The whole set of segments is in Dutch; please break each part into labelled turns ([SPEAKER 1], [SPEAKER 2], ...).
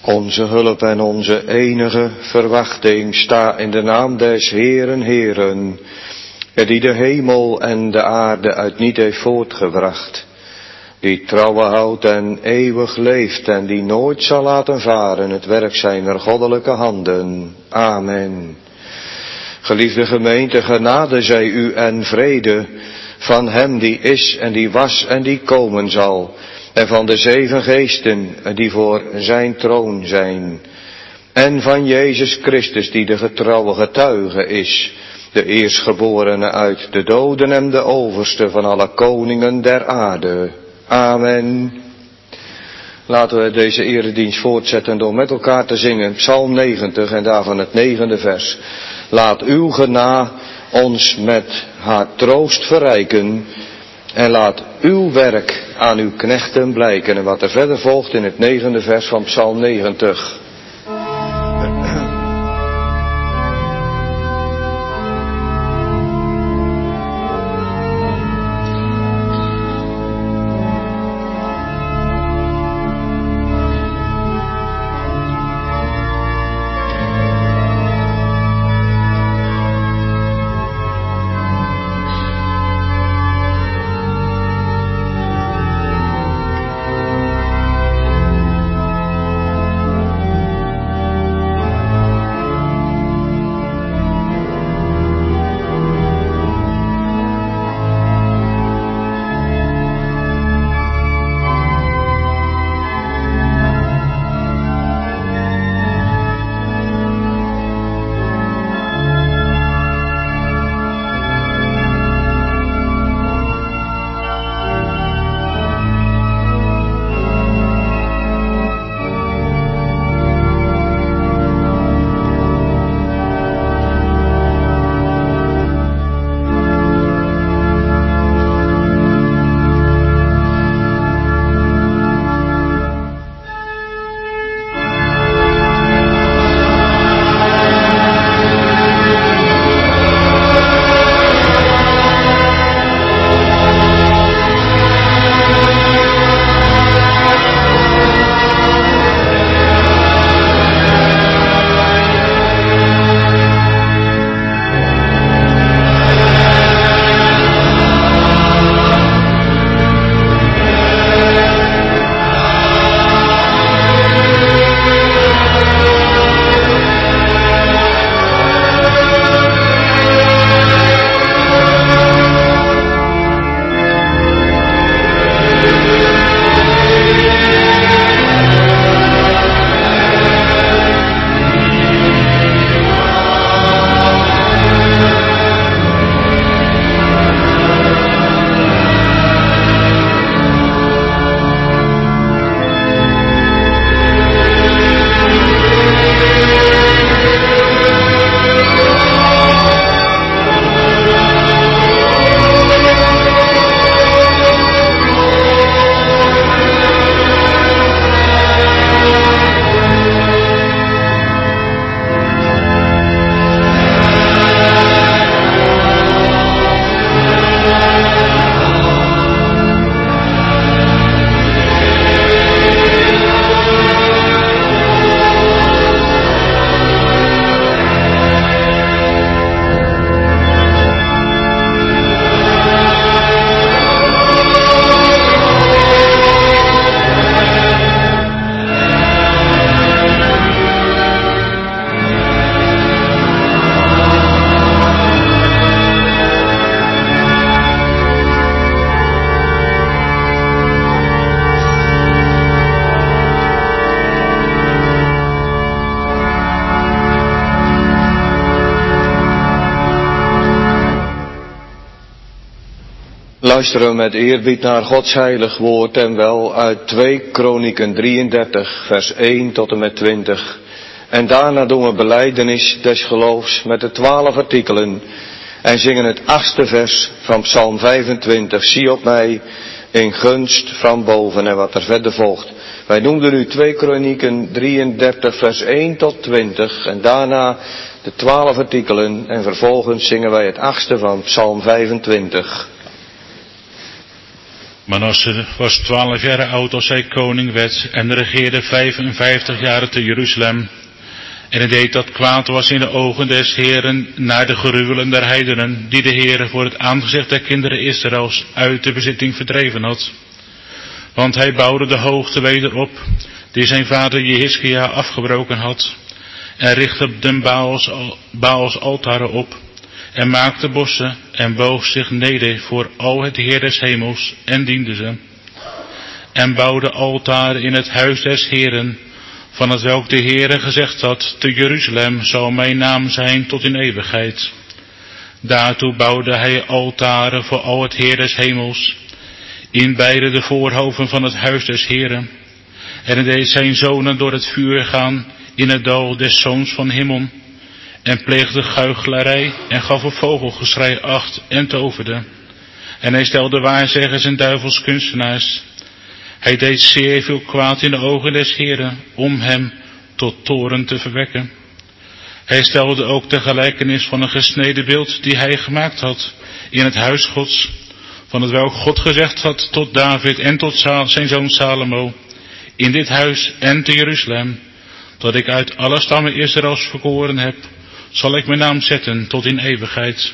[SPEAKER 1] Onze hulp en onze enige verwachting sta in de naam des Heeren, Heeren, die de hemel en de aarde uit niet heeft voortgebracht, die trouwe houdt en eeuwig leeft en die nooit zal laten varen het werk zijner goddelijke handen. Amen. Geliefde gemeente, genade zij u en vrede van hem die is en die was en die komen zal, en van de 7 geesten die voor zijn troon zijn, en van Jezus Christus die de getrouwe getuige is, de eerstgeborene uit de doden en de overste van alle koningen der aarde. Amen. Laten we deze eredienst voortzetten door met elkaar te zingen Psalm 90 en daarvan het 9e vers. Laat uw genade ons met haar troost verrijken en laat uw werk aan uw knechten blijken. En wat er verder volgt in het 9e vers van Psalm 90. Luisteren met eerbied naar Gods heilig woord en wel uit 2 Kronieken 33 vers 1 tot en met 20. En daarna doen we belijdenis des geloofs met de 12 artikelen en zingen het 8e vers van Psalm 25. Zie op mij in gunst van boven en wat er verder volgt. Wij noemden nu 2 Kronieken 33 vers 1 tot 20 en daarna de 12 artikelen en vervolgens zingen wij het 8e van Psalm 25.
[SPEAKER 2] Manasse was 12 jaar oud als hij koning werd en regeerde 55 jaar te Jeruzalem. En hij deed dat kwaad was in de ogen des Heeren naar de gruwelen der heidenen, die de Heere voor het aangezicht der kinderen Israëls uit de bezitting verdreven had. Want hij bouwde de hoogte weder op, die zijn vader Jehiskia afgebroken had, en richtte den Baals altaren op, en maakte bossen, en boog zich neder voor al het Heer des hemels, en diende ze. En bouwde altaren in het huis des Heeren, van het welk de Heere gezegd had, te Jeruzalem zal mijn naam zijn tot in eeuwigheid. Daartoe bouwde hij altaren voor al het Heer des hemels, in beide de voorhoven van het huis des Heeren. En hij deed zijn zonen door het vuur gaan in het dal des zoons van Himmon, en pleegde guichelarij en gaf op vogelgeschrei acht en toverde. En hij stelde waarzeggers en duivels kunstenaars. Hij deed zeer veel kwaad in de ogen des Heeren, om hem tot toorn te verwekken. Hij stelde ook de gelijkenis van een gesneden beeld die hij gemaakt had in het huis Gods, van het welk God gezegd had tot David en tot zijn zoon Salomo, in dit huis en te Jeruzalem, dat ik uit alle stammen Israëls verkoren heb, zal ik mijn naam zetten tot in eeuwigheid.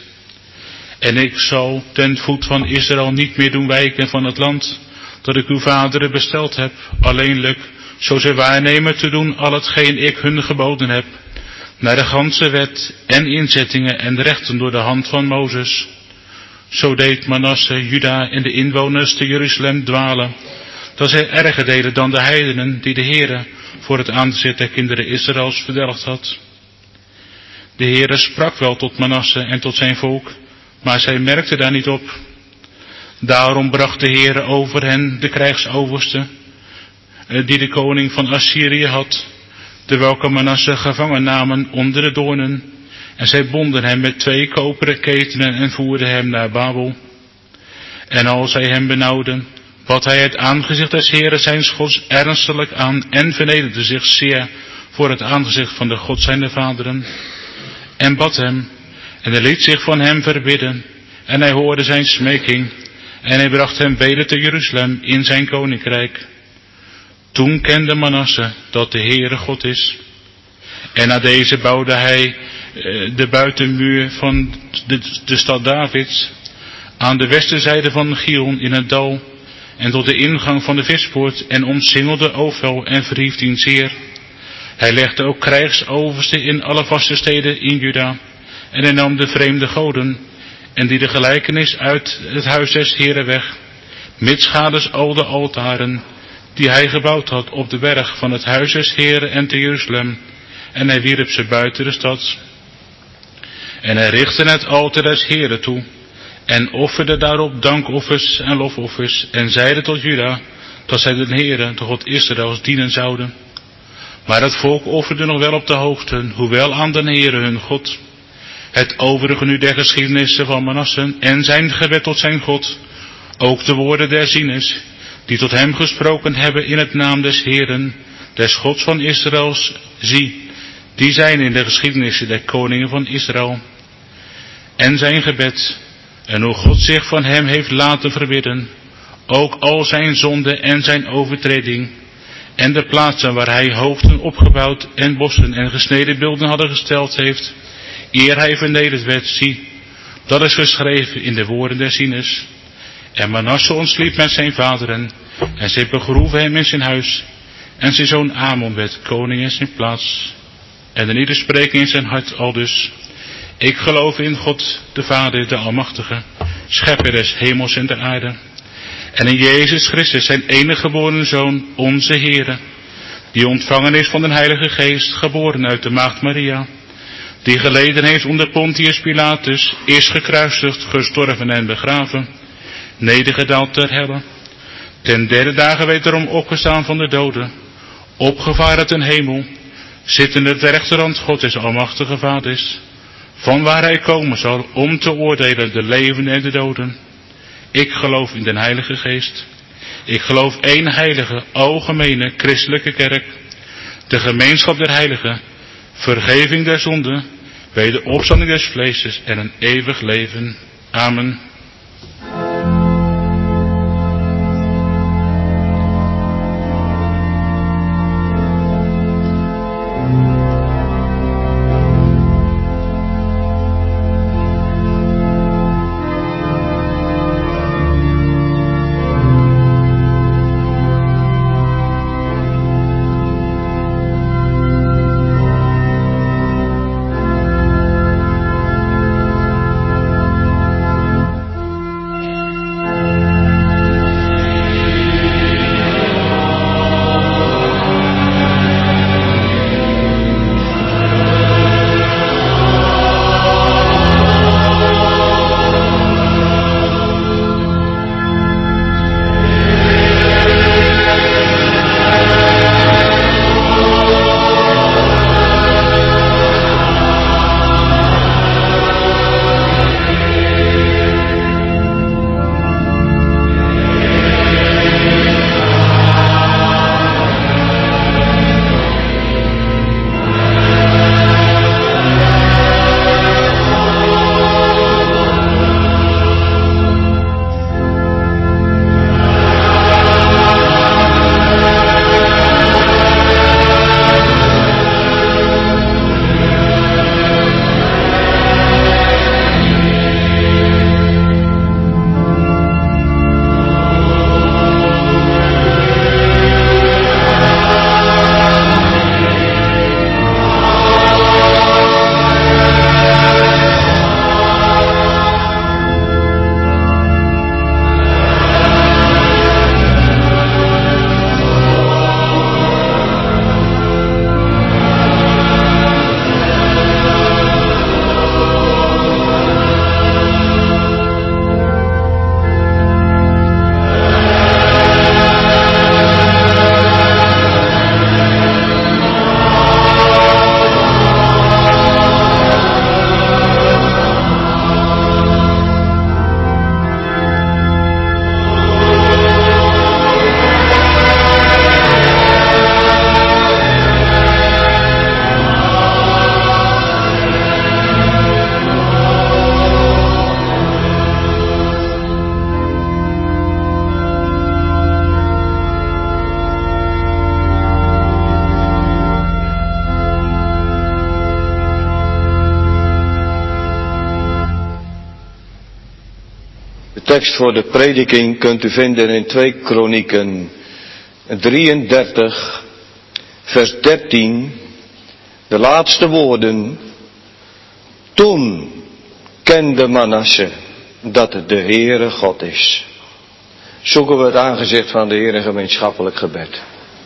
[SPEAKER 2] En ik zal ten voet van Israël niet meer doen wijken van het land, dat ik uw vaderen besteld heb, alleenlijk, zo zij waarnemen te doen al hetgeen ik hun geboden heb, naar de ganse wet en inzettingen en rechten door de hand van Mozes. Zo deed Manasse, Juda en de inwoners te Jeruzalem dwalen, dat zij erger deden dan de heidenen die de Heere voor het aangezicht der kinderen Israëls verdelgd had. De Heere sprak wel tot Manasse en tot zijn volk, maar zij merkten daar niet op. Daarom bracht de Heere over hen de krijgsoverste, die de koning van Assyrië had, de welke Manasse gevangen namen onder de doornen, en zij bonden hem met 2 koperen ketenen en voerden hem naar Babel. En als zij hem benauwden, bad hij het aangezicht des Heeren zijns Gods ernstiglijk aan en vernederde zich zeer voor het aangezicht van de God zijner vaderen, en bad hem, en hij liet zich van hem verbidden, en hij hoorde zijn smeking, en hij bracht hem weder te Jeruzalem in zijn koninkrijk. Toen kende Manasse dat de Heere God is. En na deze bouwde hij de buitenmuur van de stad Davids aan de westerzijde van Gion in het dal en tot de ingang van de vispoort en omsingelde Ofel en verhief dien zeer. Hij legde ook krijgsoversten in alle vaste steden in Juda en hij nam de vreemde goden en die de gelijkenis uit het huis des Heeren weg, mitsgaders al de altaren die hij gebouwd had op de berg van het huis des Heeren en te Jeruzalem, en hij wierp ze buiten de stad. En hij richtte het altaar des Heeren toe, en offerde daarop dankoffers en lofoffers, en zeide tot Juda, dat zij de Heere, de God Israëls, dienen zouden. Maar het volk offerde nog wel op de hoogten, hoewel aan de Heere hun God. Het overige nu der geschiedenissen van Manasse en zijn gebed tot zijn God, ook de woorden der zieners, die tot hem gesproken hebben in het naam des Heeren, des Gods van Israëls, zie, die zijn in de geschiedenissen der koningen van Israël. En zijn gebed, en hoe God zich van hem heeft laten verbidden, ook al zijn zonde en zijn overtreding, en de plaatsen waar hij hoofden opgebouwd en bossen en gesneden beelden hadden gesteld heeft, eer hij vernederd werd, zie, dat is geschreven in de woorden der zieners. En Manasse ontsliep met zijn vaderen, en zij begroeven hem in zijn huis, en zijn zoon Amon werd koning in zijn plaats. En de ieder spreken in zijn hart aldus, ik geloof in God, de Vader, de Almachtige, schepper des hemels en der aarde, en in Jezus Christus, zijn enige geboren Zoon, onze Heere, die ontvangen is van de Heilige Geest, geboren uit de Maagd Maria, die geleden heeft onder Pontius Pilatus, is gekruisigd, gestorven en begraven, nedergedaald ter helle, ten derde dagen wederom opgestaan van de doden, opgevaren ten hemel, zittende ter rechterhand God des Almachtige Vaders, van waar hij komen zal om te oordelen de levenden en de doden. Ik geloof in den Heilige Geest. Ik geloof één heilige, algemene, christelijke kerk, de gemeenschap der heiligen, vergeving der zonden, wederopstanding des vleeses en een eeuwig leven. Amen.
[SPEAKER 1] Tekst voor de prediking kunt u vinden in 2 Kronieken 33, vers 13. De laatste woorden. Toen kende Manasse dat het de Heere God is. Zoeken we het aangezicht van de Heere gemeenschappelijk gebed.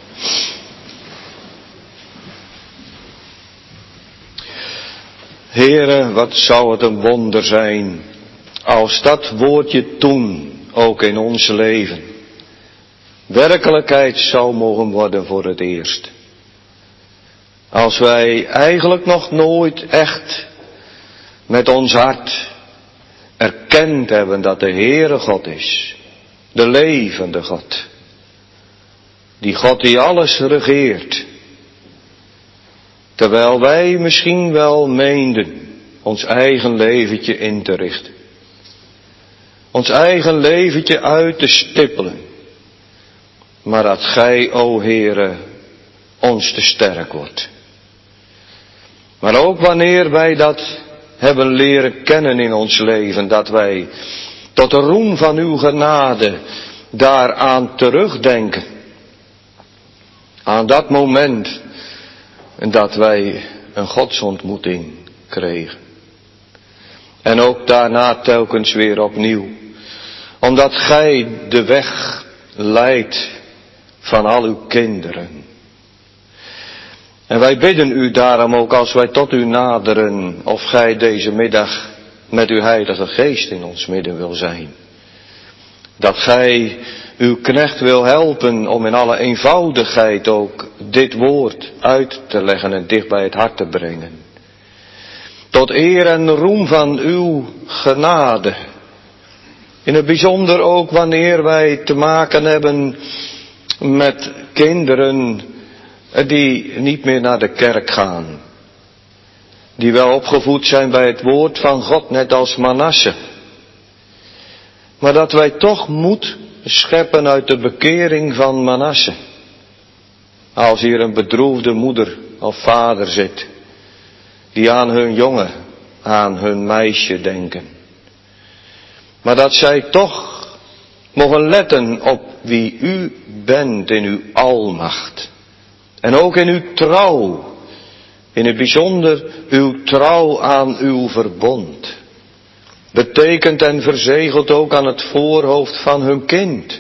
[SPEAKER 1] Heere, wat zou het een wonder zijn als dat woordje toen ook in ons leven werkelijkheid zou mogen worden voor het eerst. Als wij eigenlijk nog nooit echt met ons hart erkend hebben dat de Heere God is. De levende God. Die God die alles regeert. Terwijl wij misschien wel meenden ons eigen leventje in te richten. Ons eigen leventje uit te stippelen. Maar dat gij, o Heere, ons te sterk wordt. Maar ook wanneer wij dat hebben leren kennen in ons leven, dat wij tot de roem van uw genade daaraan terugdenken. Aan dat moment dat wij een godsontmoeting kregen. En ook daarna telkens weer opnieuw. Omdat gij de weg leidt van al uw kinderen. En wij bidden u daarom ook als wij tot u naderen, of gij deze middag met uw Heilige Geest in ons midden wil zijn. Dat gij uw knecht wil helpen om in alle eenvoudigheid ook dit woord uit te leggen en dicht bij het hart te brengen. Tot eer en roem van uw genade. In het bijzonder ook wanneer wij te maken hebben met kinderen die niet meer naar de kerk gaan. Die wel opgevoed zijn bij het woord van God, net als Manasse. Maar dat wij toch moed scheppen uit de bekering van Manasse. Als hier een bedroefde moeder of vader zit, die aan hun jongen, aan hun meisje denken. Maar dat zij toch mogen letten op wie u bent in uw almacht. En ook in uw trouw. In het bijzonder uw trouw aan uw verbond. Betekent en verzegelt ook aan het voorhoofd van hun kind.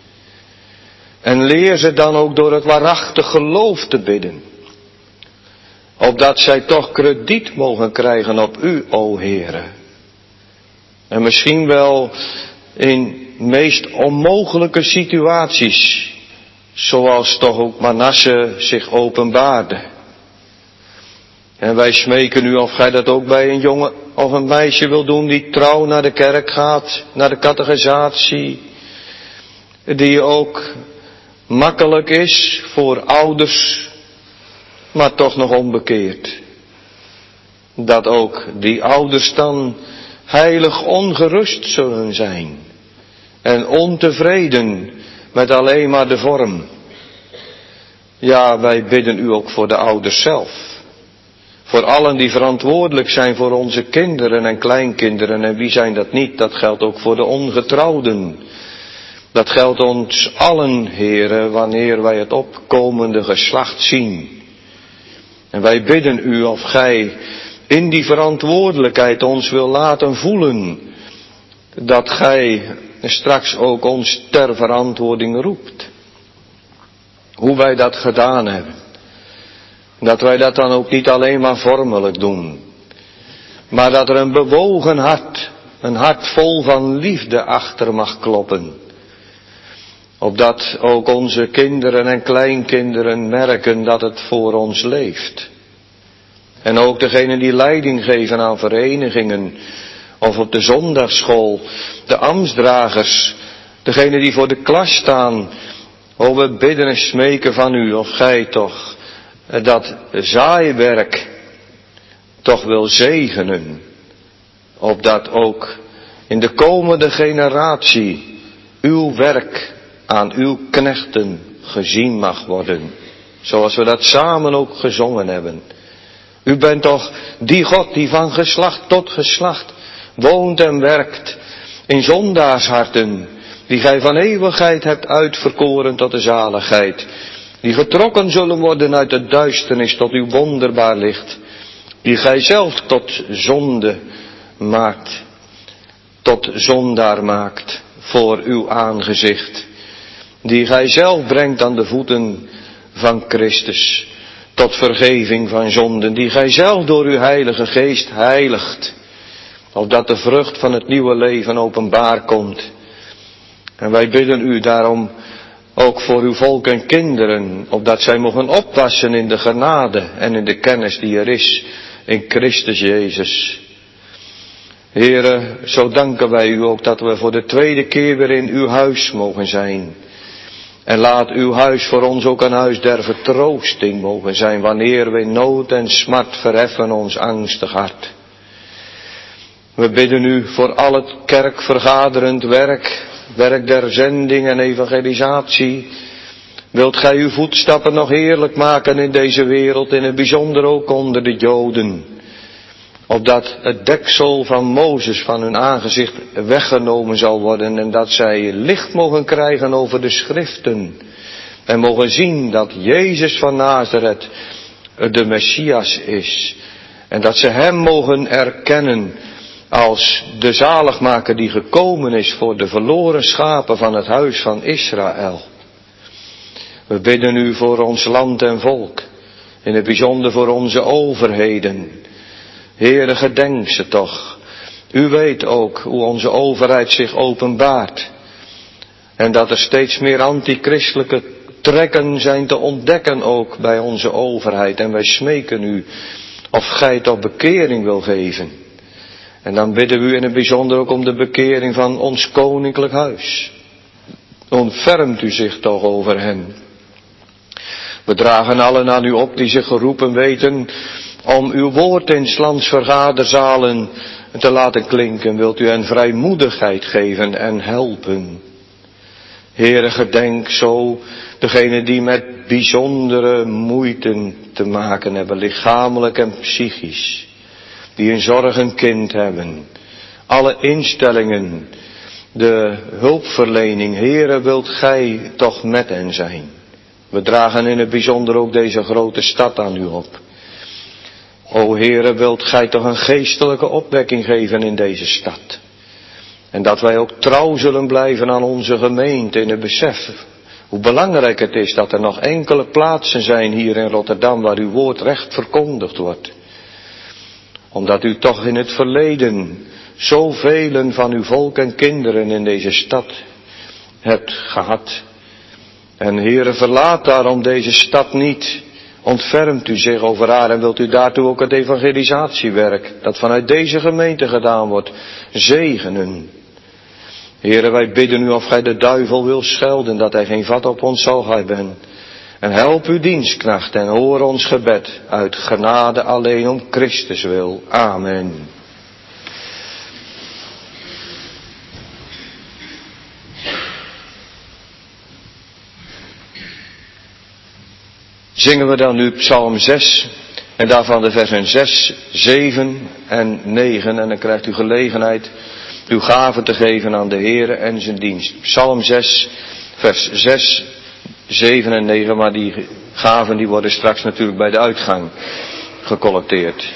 [SPEAKER 1] En leer ze dan ook door het waarachtig geloof te bidden. Opdat zij toch krediet mogen krijgen op u, o Heere. En misschien wel in meest onmogelijke situaties. Zoals toch ook Manasse zich openbaarde. En wij smeken u of gij dat ook bij een jongen of een meisje wil doen die trouw naar de kerk gaat, naar de catechisatie. Die ook makkelijk is voor ouders, maar toch nog onbekeerd. Dat ook die ouders dan heilig ongerust zullen zijn. En ontevreden met alleen maar de vorm. Ja, wij bidden u ook voor de ouders zelf. Voor allen die verantwoordelijk zijn voor onze kinderen en kleinkinderen. En wie zijn dat niet? Dat geldt ook voor de ongetrouwden. Dat geldt ons allen, Heere, wanneer wij het opkomende geslacht zien. En wij bidden u of gij in die verantwoordelijkheid ons wil laten voelen. Dat gij straks ook ons ter verantwoording roept. Hoe wij dat gedaan hebben. Dat wij dat dan ook niet alleen maar vormelijk doen. Maar dat er een bewogen hart, een hart vol van liefde achter mag kloppen. Opdat ook onze kinderen en kleinkinderen merken dat het voor ons leeft. En ook degenen die leiding geven aan verenigingen. Of op de zondagsschool, de ambtsdragers, degenen die voor de klas staan. O, we bidden en smeken van u, of gij toch, dat zaaiwerk toch wil zegenen. Opdat ook in de komende generatie uw werk aan uw knechten gezien mag worden. Zoals we dat samen ook gezongen hebben. U bent toch die God die van geslacht tot geslacht woont en werkt in zondaarsharten, die gij van eeuwigheid hebt uitverkoren tot de zaligheid, die getrokken zullen worden uit de duisternis tot uw wonderbaar licht, die gij zelf tot zonde maakt, tot zondaar maakt voor uw aangezicht, die gij zelf brengt aan de voeten van Christus, tot vergeving van zonden, die gij zelf door uw Heilige Geest heiligt, opdat de vrucht van het nieuwe leven openbaar komt. En wij bidden u daarom ook voor uw volk en kinderen, opdat zij mogen opwassen in de genade en in de kennis die er is in Christus Jezus. Heere, zo danken wij u ook dat we voor de tweede keer weer in uw huis mogen zijn. En laat uw huis voor ons ook een huis der vertroosting mogen zijn, wanneer we in nood en smart verheffen ons angstig hart. We bidden u voor al het kerkvergaderend werk, werk der zending en evangelisatie. Wilt gij uw voetstappen nog heerlijk maken in deze wereld, in het bijzonder ook onder de Joden. Opdat het deksel van Mozes van hun aangezicht weggenomen zal worden en dat zij licht mogen krijgen over de schriften. En mogen zien dat Jezus van Nazareth de Messias is. En dat ze hem mogen erkennen als de zaligmaker die gekomen is voor de verloren schapen van het huis van Israël. We bidden u voor ons land en volk, in het bijzonder voor onze overheden. Heere, gedenk ze toch. U weet ook hoe onze overheid zich openbaart. En dat er steeds meer antichristelijke trekken zijn te ontdekken ook bij onze overheid. En wij smeken u of gij toch bekering wil geven. En dan bidden we u in het bijzonder ook om de bekering van ons koninklijk huis. Ontfermt u zich toch over hen. We dragen allen aan u op die zich geroepen weten om uw woord in 's lands vergaderzalen te laten klinken. Wilt u hen vrijmoedigheid geven en helpen. Heere, gedenk zo degenen die met bijzondere moeite te maken hebben, lichamelijk en psychisch. Die een zorgend kind hebben. Alle instellingen, de hulpverlening. Heere, wilt gij toch met hen zijn. We dragen in het bijzonder ook deze grote stad aan u op. O Heere, wilt gij toch een geestelijke opwekking geven in deze stad. En dat wij ook trouw zullen blijven aan onze gemeente in het besef hoe belangrijk het is dat er nog enkele plaatsen zijn hier in Rotterdam waar uw woord recht verkondigd wordt. Omdat u toch in het verleden zoveel van uw volk en kinderen in deze stad hebt gehad. En Heere, verlaat daarom deze stad niet. Ontfermt u zich over haar en wilt u daartoe ook het evangelisatiewerk dat vanuit deze gemeente gedaan wordt zegenen. Heere, wij bidden u of gij de duivel wil schelden, dat hij geen vat op ons zal hebben. En help uw dienstknecht en hoor ons gebed uit genade alleen om Christus wil. Amen. Zingen we dan nu Psalm 6 en daarvan de versen 6, 7 en 9 en dan krijgt u gelegenheid uw gaven te geven aan de Heere en zijn dienst. Psalm 6, vers 6, 7 en 9, maar die gaven die worden straks natuurlijk bij de uitgang gecollecteerd.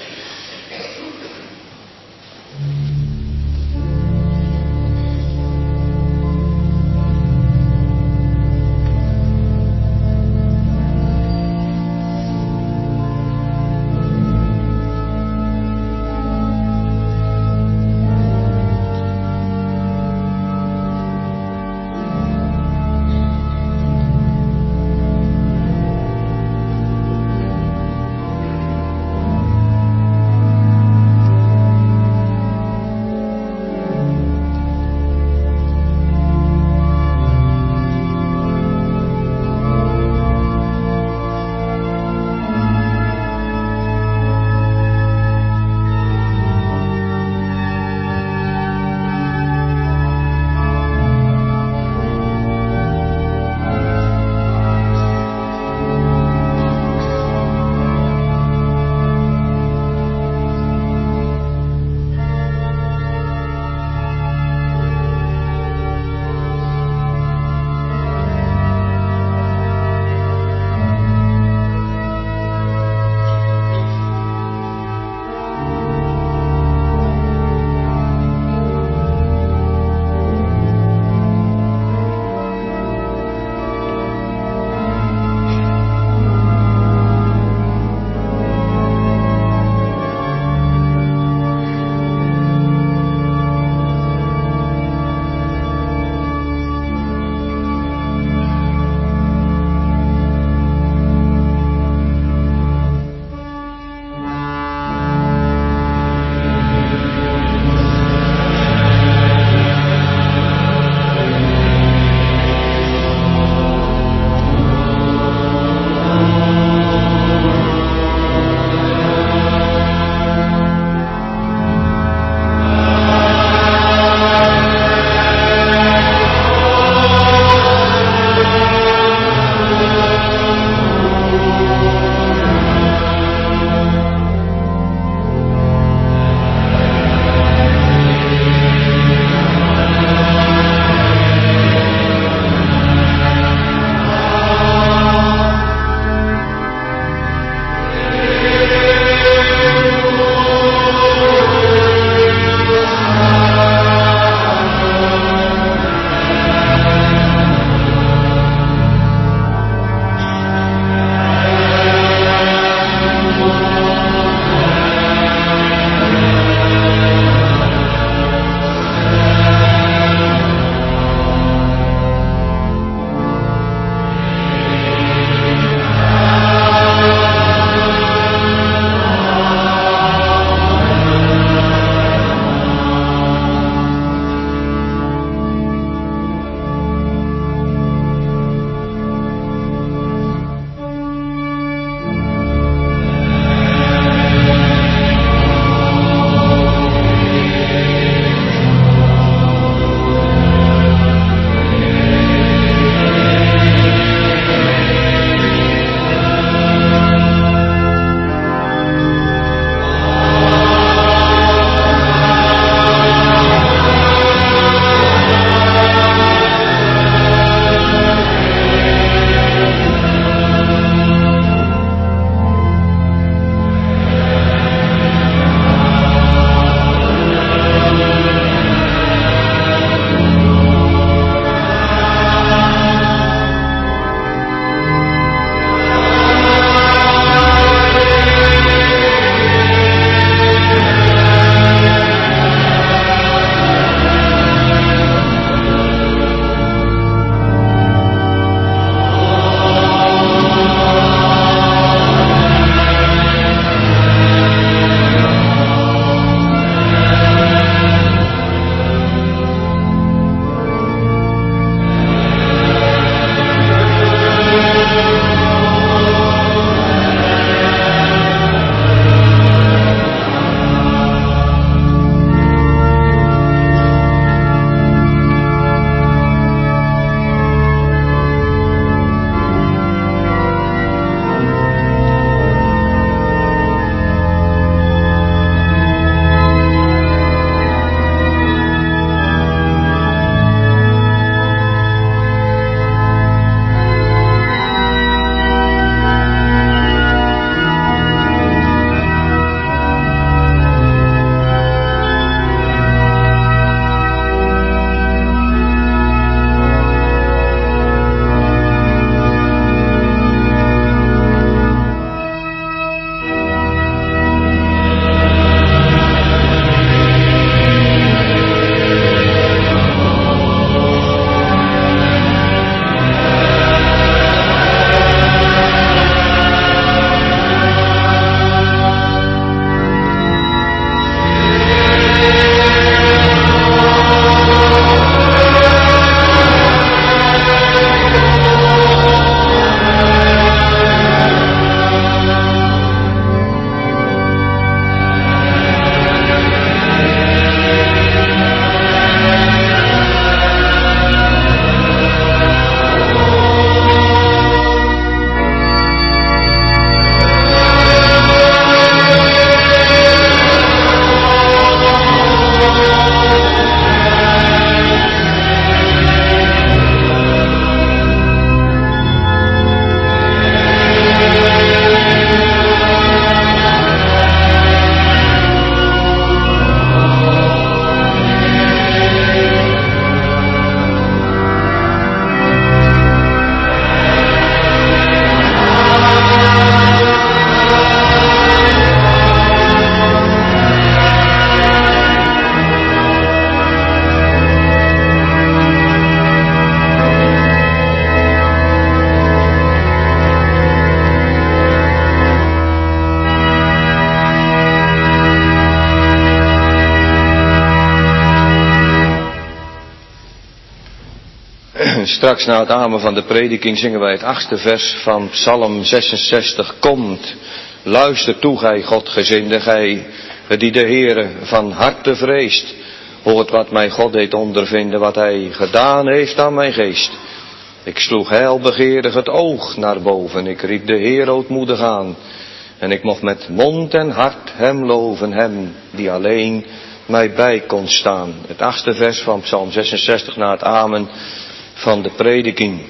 [SPEAKER 1] Straks na het amen van de prediking zingen wij het 8e vers van Psalm 66. Komt, luister toe, gij Godgezinde, gij die de Heere van harte vreest. Hoort wat mij God deed ondervinden, wat hij gedaan heeft aan mijn geest. Ik sloeg heilbegeerig het oog naar boven, ik riep de Heer ootmoedig aan. En ik mocht met mond en hart hem loven, hem die alleen mij bij kon staan. Het 8e vers van Psalm 66 na het amen van de prediking.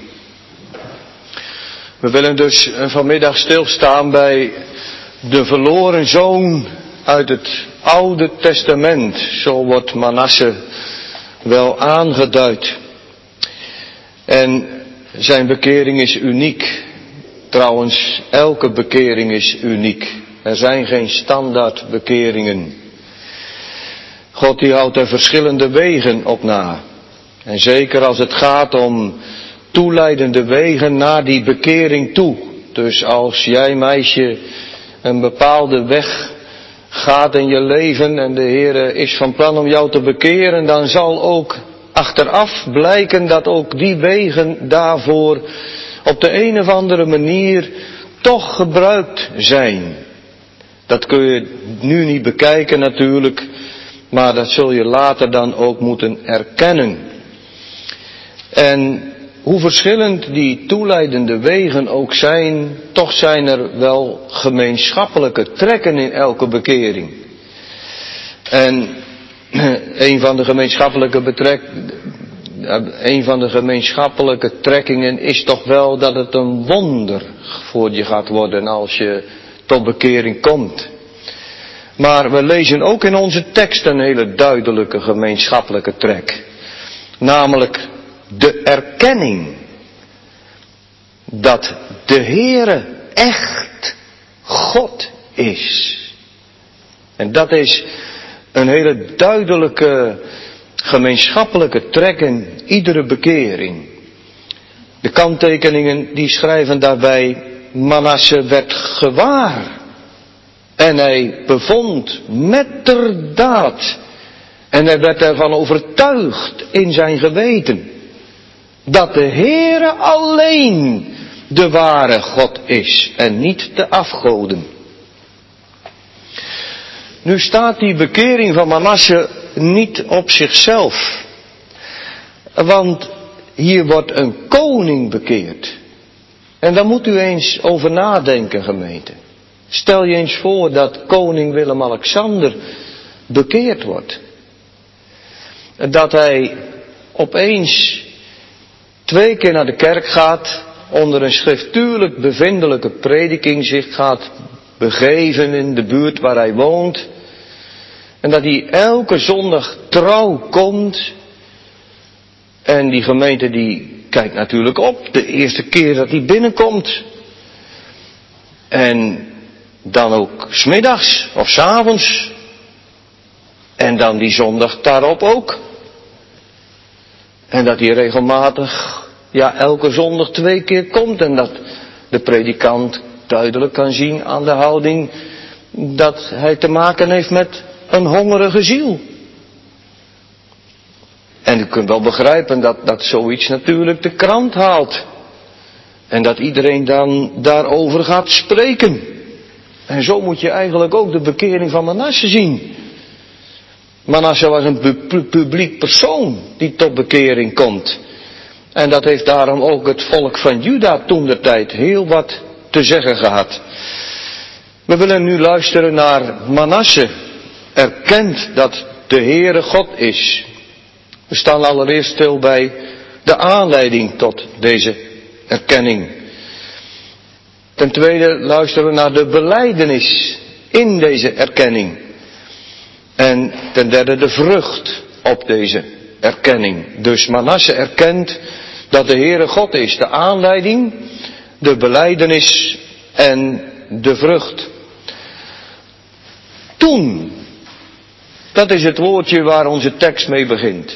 [SPEAKER 1] We willen dus vanmiddag stilstaan bij de verloren zoon uit het Oude Testament. Zo wordt Manasse wel aangeduid. En zijn bekering is uniek. Trouwens, elke bekering is uniek. Er zijn geen standaard bekeringen. God die houdt er verschillende wegen op na. En zeker als het gaat om toeleidende wegen naar die bekering toe. Dus als jij, meisje, een bepaalde weg gaat in je leven en de Heer is van plan om jou te bekeren, dan zal ook achteraf blijken dat ook die wegen daarvoor op de een of andere manier toch gebruikt zijn. Dat kun je nu niet bekijken natuurlijk, maar dat zul je later dan ook moeten erkennen. En hoe verschillend die toeleidende wegen ook zijn, toch zijn er wel gemeenschappelijke trekken in elke bekering. En een van de gemeenschappelijke trekkingen is toch wel dat het een wonder voor je gaat worden als je tot bekering komt. Maar we lezen ook in onze tekst een hele duidelijke gemeenschappelijke trek. Namelijk de erkenning dat de Heere echt God is. En dat is een hele duidelijke gemeenschappelijke trek in iedere bekering. De kanttekeningen die schrijven daarbij: Manasse werd gewaar en hij bevond metterdaad en hij werd ervan overtuigd in zijn geweten dat de Heere alleen de ware God is en niet de afgoden. Nu staat die bekering van Manasse niet op zichzelf. Want hier wordt een koning bekeerd. En daar moet u eens over nadenken, gemeente. Stel je eens voor dat koning Willem-Alexander bekeerd wordt. Dat hij opeens 2 keer naar de kerk gaat, onder een schriftuurlijk bevindelijke prediking zich gaat begeven in de buurt waar hij woont. En dat hij elke zondag trouw komt. En die gemeente die kijkt natuurlijk op de eerste keer dat hij binnenkomt. En dan ook 's middags of 's avonds. En dan die zondag daarop ook. En dat hij regelmatig, elke zondag 2 keer komt. En dat de predikant duidelijk kan zien aan de houding dat hij te maken heeft met een hongerige ziel. En u kunt wel begrijpen dat zoiets natuurlijk de krant haalt. En dat iedereen dan daarover gaat spreken. En zo moet je eigenlijk ook de bekering van Manasse zien. Manasse was een publiek persoon die tot bekering komt. En dat heeft daarom ook het volk van Juda toentertijd heel wat te zeggen gehad. We willen nu luisteren naar Manasse. Erkent dat de Heere God is. We staan allereerst stil bij de aanleiding tot deze erkenning. Ten tweede luisteren we naar de belijdenis in deze erkenning. En ten derde de vrucht op deze erkenning. Dus Manasse erkent dat de Heere God is. De aanleiding, de belijdenis en de vrucht. Toen, dat is het woordje waar onze tekst mee begint.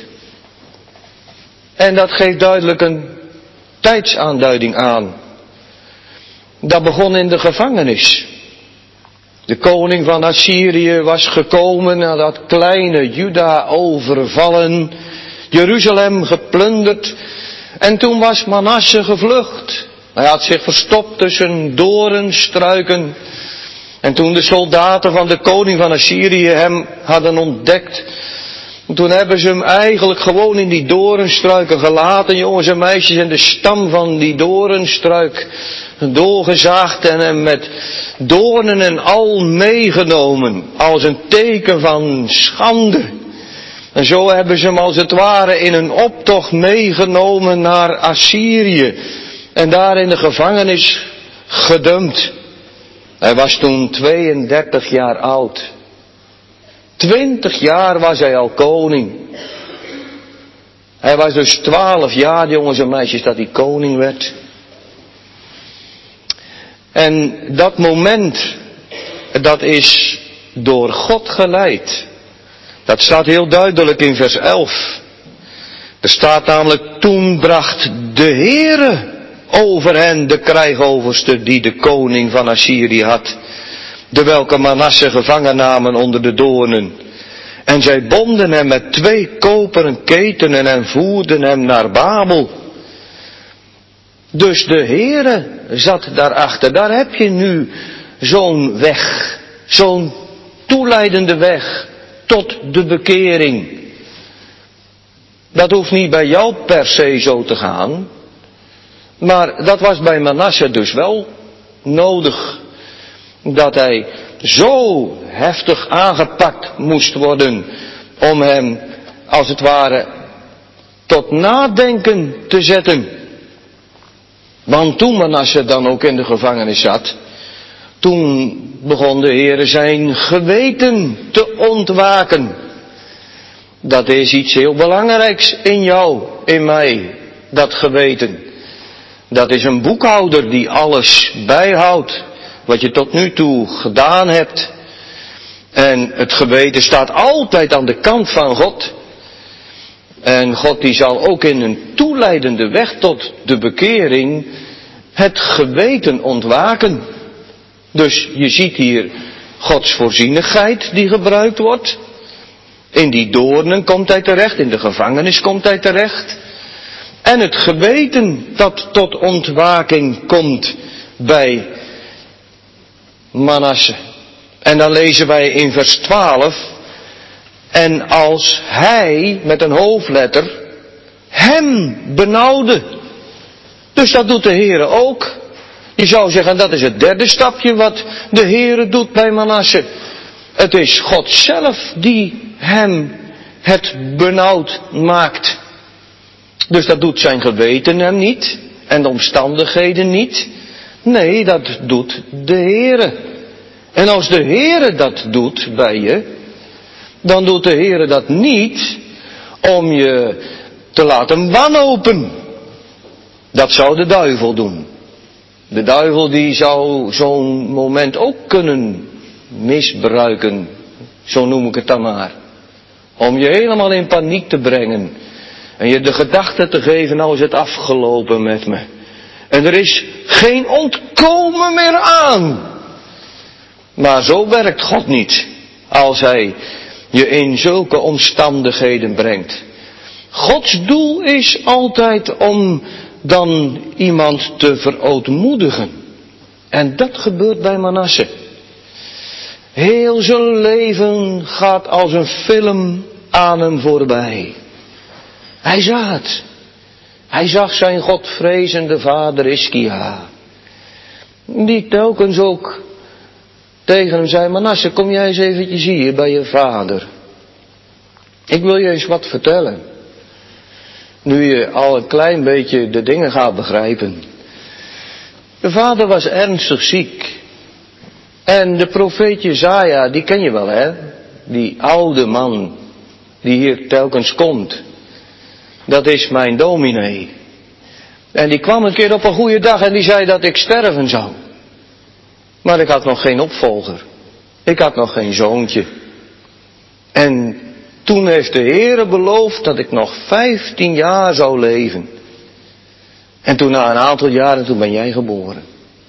[SPEAKER 1] En dat geeft duidelijk een tijdsaanduiding aan. Dat begon in de gevangenis. De koning van Assyrië was gekomen en had kleine Juda overvallen, Jeruzalem geplunderd En toen was Manasse gevlucht. Hij had zich verstopt tussen doornstruiken. En toen de soldaten van de koning van Assyrië hem hadden ontdekt, toen hebben ze hem eigenlijk gewoon in die doornstruiken gelaten, jongens en meisjes, en de stam van die doornstruik doorgezaagd en hem met doornen en al meegenomen, als een teken van schande. En zo hebben ze hem als het ware in een optocht meegenomen naar Assyrië en daar in de gevangenis gedumpt. Hij was toen 32 jaar oud. 20 jaar was hij al koning. Hij was dus 12 jaar, jongens en meisjes, dat hij koning werd. En dat moment, dat is door God geleid. Dat staat heel duidelijk in vers 11. Er staat namelijk, toen bracht de Heere over hen de krijgoverste die de koning van Assyrië had, de welke Manasse gevangen namen onder de doornen. En zij bonden hem met 2 koperen ketenen en voerden hem naar Babel. Dus de Heere zat daarachter. Daar heb je nu zo'n weg, zo'n toeleidende weg tot de bekering. Dat hoeft niet bij jou per se zo te gaan. Maar dat was bij Manasse dus wel nodig. Dat hij zo heftig aangepakt moest worden om hem, als het ware, tot nadenken te zetten. Want toen Manasse dan ook in de gevangenis zat, toen begon de Heere zijn geweten te ontwaken. Dat is iets heel belangrijks in jou, in mij, dat geweten. Dat is een boekhouder die alles bijhoudt, wat je tot nu toe gedaan hebt. En het geweten staat altijd aan de kant van God. En God die zal ook in een toeleidende weg tot de bekering het geweten ontwaken. Dus je ziet hier Gods voorzienigheid die gebruikt wordt. In die doornen komt hij terecht, in de gevangenis komt hij terecht. En het geweten dat tot ontwaking komt bij Manasse. En dan lezen wij in vers 12. En als hij, met een hoofdletter, hem benauwde. Dus dat doet de Heere ook. Je zou zeggen, dat is het derde stapje wat de Heere doet bij Manasse. Het is God zelf die hem het benauwd maakt. Dus dat doet zijn geweten hem niet. En de omstandigheden niet. Nee, dat doet de Heere. En als de Heere dat doet bij je, dan doet de Heere dat niet om je te laten wanhopen. Dat zou de duivel doen. De duivel die zou zo'n moment ook kunnen misbruiken. Zo noem ik het dan maar. Om je helemaal in paniek te brengen. En je de gedachte te geven, nou is het afgelopen met me. En er is geen ontkomen meer aan. Maar zo werkt God niet. Als hij je in zulke omstandigheden brengt. Gods doel is altijd om dan iemand te verootmoedigen. En dat gebeurt bij Manasse. Heel zijn leven gaat als een film aan hem voorbij. Hij zag het. Hij zag zijn godvrezende vader Hiskia. Die telkens ook tegen hem zei, Manasse, kom jij eens eventjes hier bij je vader. Ik wil je eens wat vertellen. Nu je al een klein beetje de dingen gaat begrijpen. De vader was ernstig ziek. En de profeet Jesaja, die ken je wel hè. Die oude man die hier telkens komt. Dat is mijn dominee. En die kwam een keer op een goede dag en die zei dat ik sterven zou. Maar ik had nog geen opvolger. Ik had nog geen zoontje. En toen heeft de Heere beloofd dat ik nog 15 jaar zou leven. En toen na een aantal jaren, toen ben jij geboren.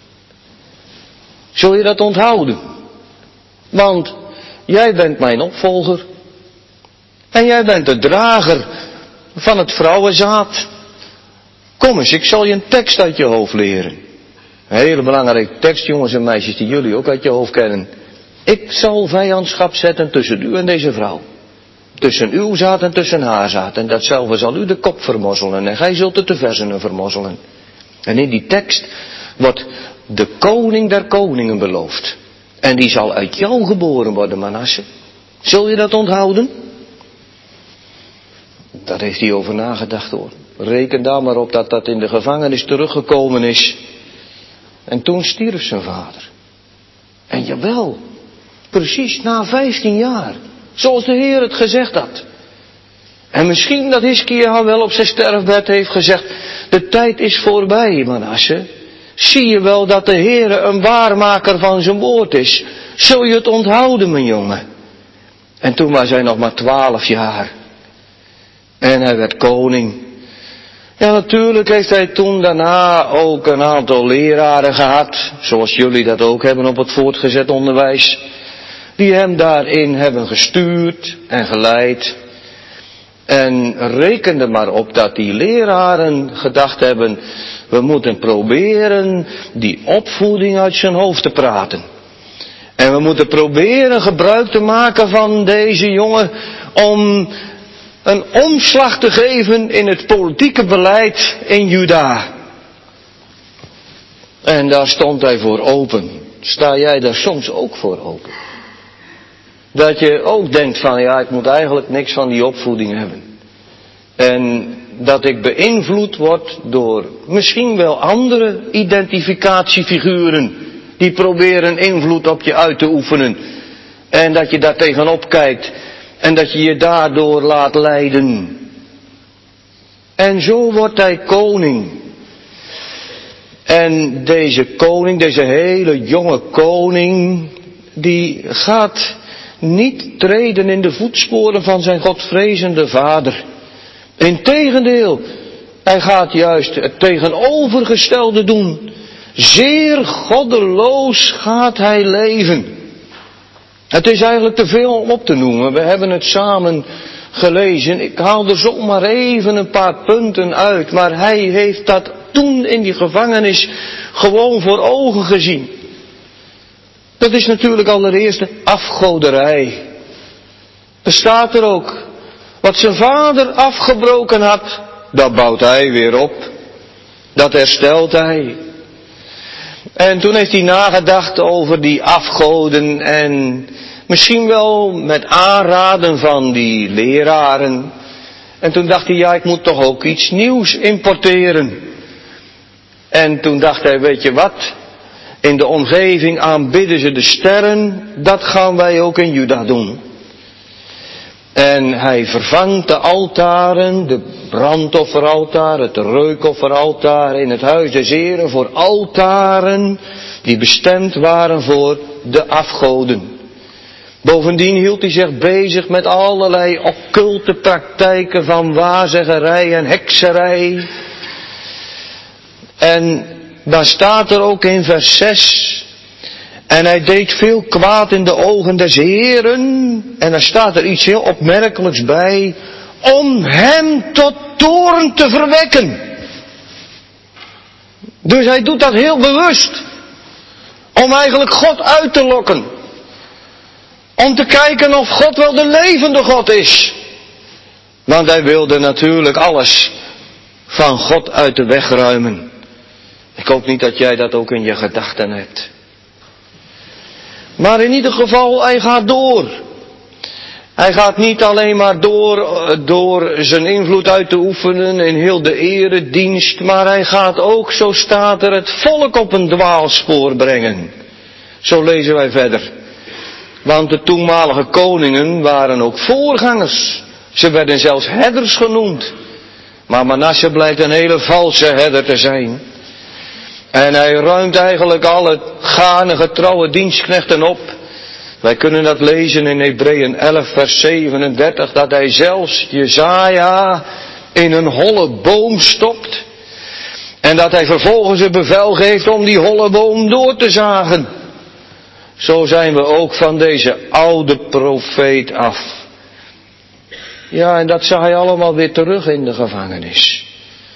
[SPEAKER 1] Zul je dat onthouden? Want jij bent mijn opvolger. En jij bent de drager van het vrouwenzaad. Kom eens, ik zal je een tekst uit je hoofd leren. Een hele belangrijke tekst, jongens en meisjes, die jullie ook uit je hoofd kennen. Ik zal vijandschap zetten tussen u en deze vrouw. Tussen uw zaad en tussen haar zaad. En datzelfde zal u de kop vermozzelen. En gij zult de versenen vermozzelen. En in die tekst wordt de koning der koningen beloofd. En die zal uit jou geboren worden, Manasse. Zul je dat onthouden? Daar heeft hij over nagedacht hoor. Reken daar maar op dat dat in de gevangenis teruggekomen is. En toen stierf zijn vader. En jawel, precies na 15 jaar. Zoals de Heer het gezegd had. En misschien dat Hiskia wel op zijn sterfbed heeft gezegd. De tijd is voorbij, Manasse. Zie je wel dat de Heer een waarmaker van zijn woord is. Zul je het onthouden, mijn jongen? En toen was hij nog maar 12 jaar. En hij werd koning. Ja, natuurlijk heeft hij toen daarna ook een aantal leraren gehad. Zoals jullie dat ook hebben op het voortgezet onderwijs. Die hem daarin hebben gestuurd en geleid. En reken er maar op dat die leraren gedacht hebben. We moeten proberen die opvoeding uit zijn hoofd te praten. En we moeten proberen gebruik te maken van deze jongen om een omslag te geven in het politieke beleid in Juda. En daar stond hij voor open. Sta jij daar soms ook voor open? Dat je ook denkt van ja, ik moet eigenlijk niks van die opvoeding hebben. En dat ik beïnvloed word door misschien wel andere identificatiefiguren. Die proberen invloed op je uit te oefenen. En dat je daar tegenop kijkt. En dat je je daardoor laat leiden. En zo wordt hij koning. En deze koning, deze hele jonge koning, die gaat niet treden in de voetsporen van zijn godvrezende vader. Integendeel, hij gaat juist het tegenovergestelde doen. Zeer goddeloos gaat hij leven. Het is eigenlijk te veel om op te noemen. We hebben het samen gelezen. Ik haal er zomaar even een paar punten uit. Maar hij heeft dat toen in die gevangenis gewoon voor ogen gezien. Dat is natuurlijk allereerst de afgoderij. Er staat er ook. Wat zijn vader afgebroken had, dat bouwt hij weer op. Dat herstelt hij. En toen heeft hij nagedacht over die afgoden en misschien wel met aanraden van die leraren. En toen dacht hij, ja, ik moet toch ook iets nieuws importeren. En toen dacht hij, weet je wat? In de omgeving aanbidden ze de sterren, dat gaan wij ook in Juda doen. En hij vervangt de altaren, de brandofferaltaar, het reukofferaltaar in het huis des Heren voor altaren die bestemd waren voor de afgoden. Bovendien hield hij zich bezig met allerlei occulte praktijken van waarzeggerij en hekserij. En dan staat er ook in vers 6... En hij deed veel kwaad in de ogen des Heren. En daar staat er iets heel opmerkelijks bij. Om hem tot toorn te verwekken. Dus hij doet dat heel bewust. Om eigenlijk God uit te lokken. Om te kijken of God wel de levende God is. Want hij wilde natuurlijk alles van God uit de weg ruimen. Ik hoop niet dat jij dat ook in je gedachten hebt. Maar in ieder geval, hij gaat door. Hij gaat niet alleen maar door zijn invloed uit te oefenen in heel de eredienst, maar hij gaat ook, zo staat er, het volk op een dwaalspoor brengen. Zo lezen wij verder. Want de toenmalige koningen waren ook voorgangers. Ze werden zelfs herders genoemd. Maar Manasse blijkt een hele valse herder te zijn. En hij ruimt eigenlijk alle ganige trouwe dienstknechten op. Wij kunnen dat lezen in Hebreeën 11 vers 37. Dat hij zelfs Jesaja in een holle boom stopt. En dat hij vervolgens het bevel geeft om die holle boom door te zagen. Zo zijn we ook van deze oude profeet af. Ja, en dat zag hij allemaal weer terug in de gevangenis.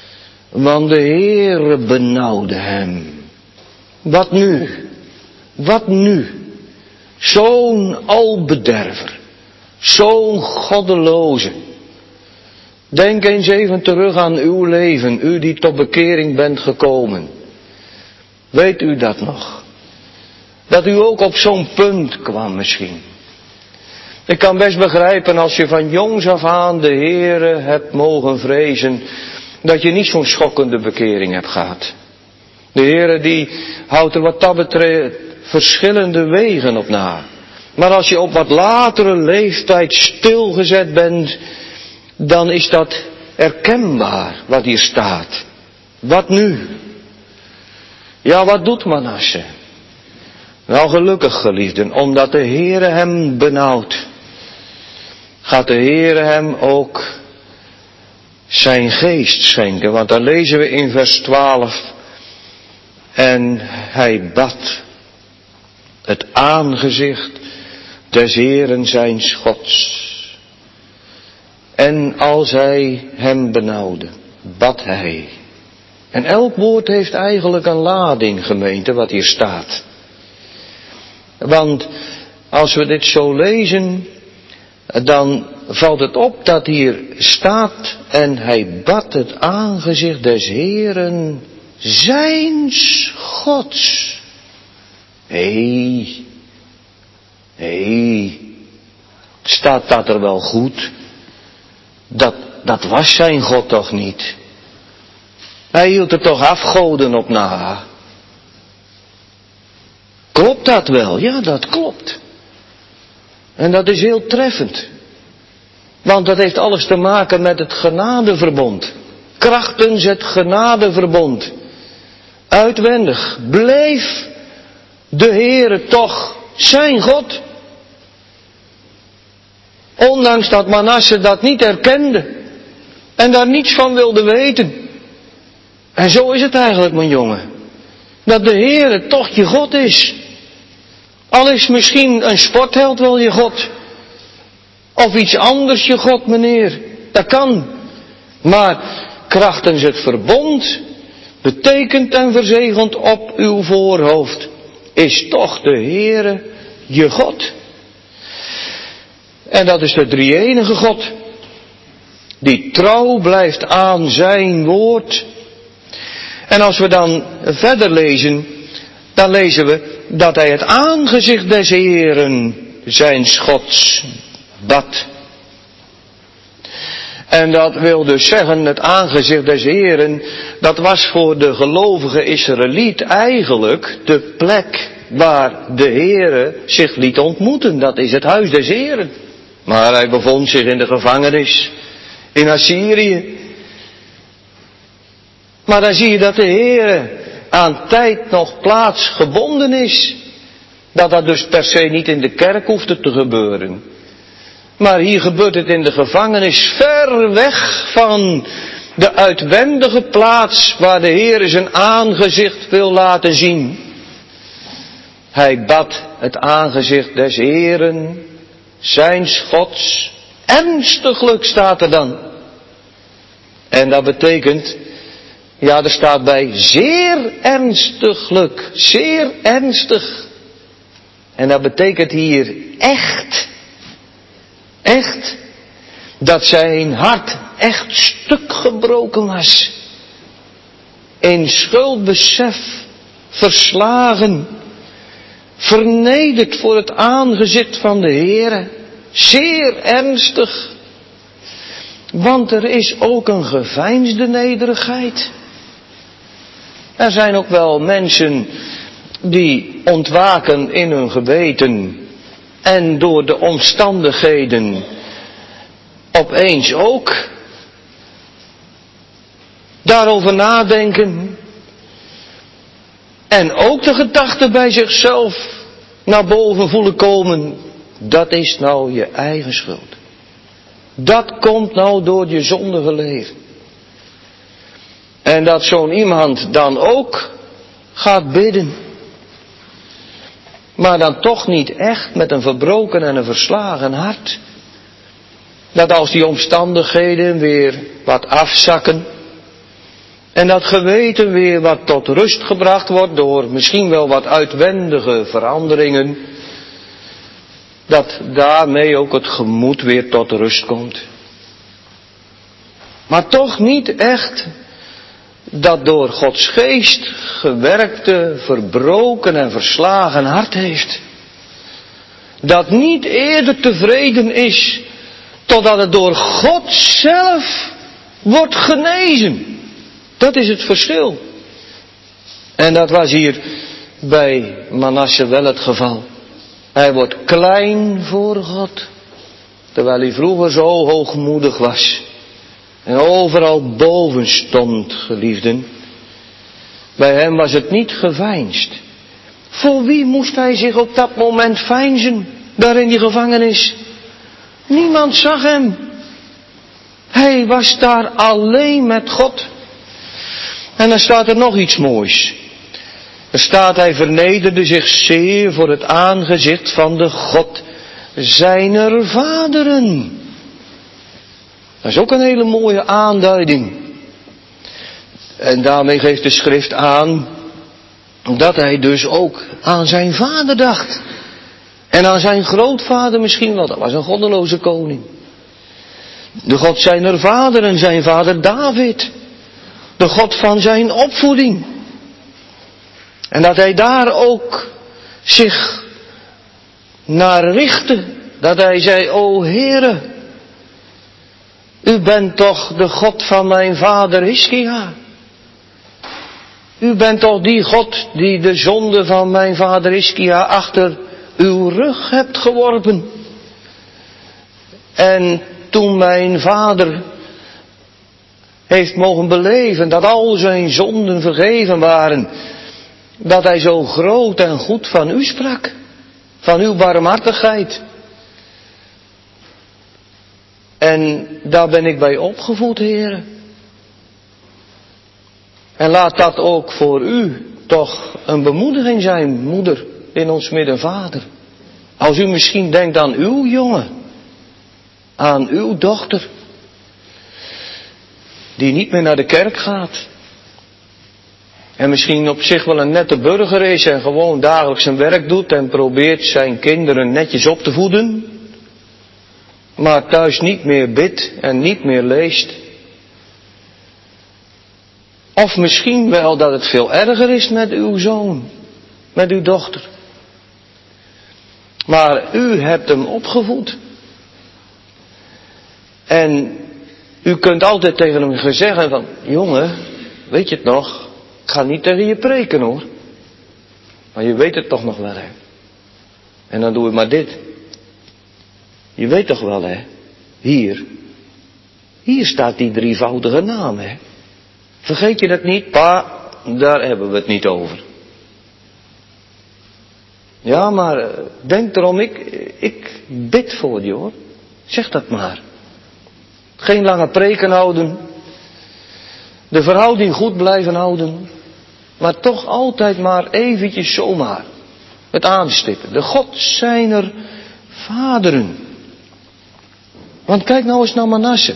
[SPEAKER 1] Want de Heere benauwde hem. Wat nu? Wat nu? Zo'n albederver. Zo'n goddeloze. Denk eens even terug aan uw leven, u die tot bekering bent gekomen. Weet u dat nog? Dat u ook op zo'n punt kwam misschien. Ik kan best begrijpen als je van jongs af aan de Heere hebt mogen vrezen, dat je niet zo'n schokkende bekering hebt gehad. De Heere die houdt er wat dat betreft verschillende wegen op na. Maar als je op wat latere leeftijd stilgezet bent, dan is dat herkenbaar wat hier staat. Wat nu? Ja, wat doet Manasse? Nou, gelukkig geliefden, omdat de Heere hem benauwt, gaat de Heere hem ook zijn geest schenken. Want dan lezen we in vers 12. En hij bad het aangezicht des Heeren zijns Gods. En als hij hem benauwde, bad hij. En elk woord heeft eigenlijk een lading, gemeente, wat hier staat. Want als we dit zo lezen, dan valt het op dat hier staat, en hij bad het aangezicht des Heeren zijns Gods. Hé, staat dat er wel goed? Dat was zijn God toch niet? Hij hield er toch afgoden op na? Klopt dat wel? Ja, dat klopt. En dat is heel treffend. Want dat heeft alles te maken met het genadeverbond. Krachtens het genadeverbond. Uitwendig bleef de Heere toch zijn God. Ondanks dat Manasse dat niet erkende. En daar niets van wilde weten. En zo is het eigenlijk, mijn jongen. Dat de Heere toch je God is. Al is misschien een sportheld wel je God. Of iets anders je God, meneer. Dat kan. Maar krachtens het verbond, betekent en verzegeld op uw voorhoofd, is toch de Heere je God. En dat is de drie-enige God. Die trouw blijft aan zijn woord. En als we dan verder lezen, dan lezen we dat hij het aangezicht des Heeren zijns Gods bad. En dat wil dus zeggen, het aangezicht des Heeren, dat was voor de gelovige Israëliet eigenlijk de plek waar de Heere zich liet ontmoeten. Dat is het huis des Heeren. Maar hij bevond zich in de gevangenis in Assyrië. Maar dan zie je dat de Heere aan tijd nog plaats gebonden is. Dat dus per se niet in de kerk hoefde te gebeuren. Maar hier gebeurt het in de gevangenis, ver weg van de uitwendige plaats waar de Heere zijn aangezicht wil laten zien. Hij bad het aangezicht des Heeren, zijns Gods, ernstiglijk staat er dan. En dat betekent, ja, er staat bij zeer ernstiglijk, zeer ernstig. En dat betekent hier echt. Echt. Dat zijn hart echt stuk gebroken was. In schuldbesef, verslagen, vernederd voor het aangezicht van de Heere. Zeer ernstig. Want er is ook een geveinsde nederigheid. Er zijn ook wel mensen die ontwaken in hun geweten en door de omstandigheden opeens ook daarover nadenken en ook de gedachte bij zichzelf naar boven voelen komen, dat is nou je eigen schuld. Dat komt nou door je zondige leven. En dat zo'n iemand dan ook gaat bidden. Maar dan toch niet echt met een verbroken en een verslagen hart. Dat als die omstandigheden weer wat afzakken. En dat geweten weer wat tot rust gebracht wordt door misschien wel wat uitwendige veranderingen. Dat daarmee ook het gemoed weer tot rust komt. Maar toch niet echt dat door Gods geest gewerkte, verbroken en verslagen hart heeft. Dat niet eerder tevreden is totdat het door God zelf wordt genezen. Dat is het verschil. En dat was hier bij Manasse wel het geval. Hij wordt klein voor God, terwijl hij vroeger zo hoogmoedig was. En overal boven stond, geliefden. Bij hem was het niet geveinsd. Voor wie moest hij zich op dat moment veinzen, daar in die gevangenis? Niemand zag hem. Hij was daar alleen met God. En dan staat er nog iets moois. Er staat, hij vernederde zich zeer voor het aangezicht van de God zijner vaderen. Dat is ook een hele mooie aanduiding. En daarmee geeft de schrift aan dat hij dus ook aan zijn vader dacht. En aan zijn grootvader misschien wel, dat was een goddeloze koning. De God zijner vaderen, zijn vader David. De God van zijn opvoeding. En dat hij daar ook zich naar richtte. Dat hij zei, o Heere, u bent toch de God van mijn vader Hiskia. U bent toch die God die de zonde van mijn vader Hiskia achter uw rug hebt geworpen. En toen mijn vader heeft mogen beleven dat al zijn zonden vergeven waren, dat hij zo groot en goed van u sprak, van uw barmhartigheid. En daar ben ik bij opgevoed, Heere. En laat dat ook voor u toch een bemoediging zijn, moeder, in ons midden, vader. Als u misschien denkt aan uw jongen, aan uw dochter, die niet meer naar de kerk gaat. En misschien op zich wel een nette burger is en gewoon dagelijks zijn werk doet en probeert zijn kinderen netjes op te voeden. Maar thuis niet meer bidt en niet meer leest. Of misschien wel dat het veel erger is met uw zoon, met uw dochter. Maar u hebt hem opgevoed. En u kunt altijd tegen hem zeggen van, jongen, weet je het nog? Ik ga niet tegen je preken hoor. Maar je weet het toch nog wel, hè. En dan doe ik maar dit. Je weet toch wel, hè. Hier staat die drievoudige naam, hè. Vergeet je dat niet? Pa, daar hebben we het niet over. Ja, maar denk erom, ik bid voor je hoor. Zeg dat maar. Geen lange preken houden. De verhouding goed blijven houden. Maar toch altijd maar eventjes zomaar het aanstippen. De God zijner vaderen. Want kijk nou eens naar Manasse.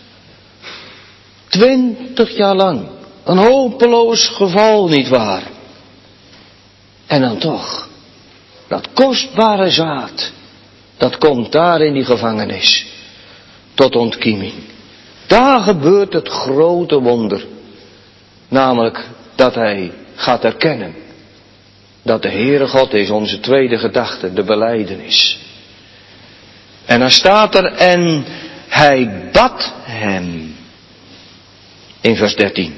[SPEAKER 1] 20 jaar lang. Een hopeloos geval, nietwaar? En dan toch. Dat kostbare zaad. Dat komt daar in die gevangenis. Tot ontkieming. Daar gebeurt het grote wonder. Namelijk dat hij gaat erkennen. Dat de Heere God is, onze tweede gedachte, de belijdenis. En dan staat er, en hij bad hem. In vers 13.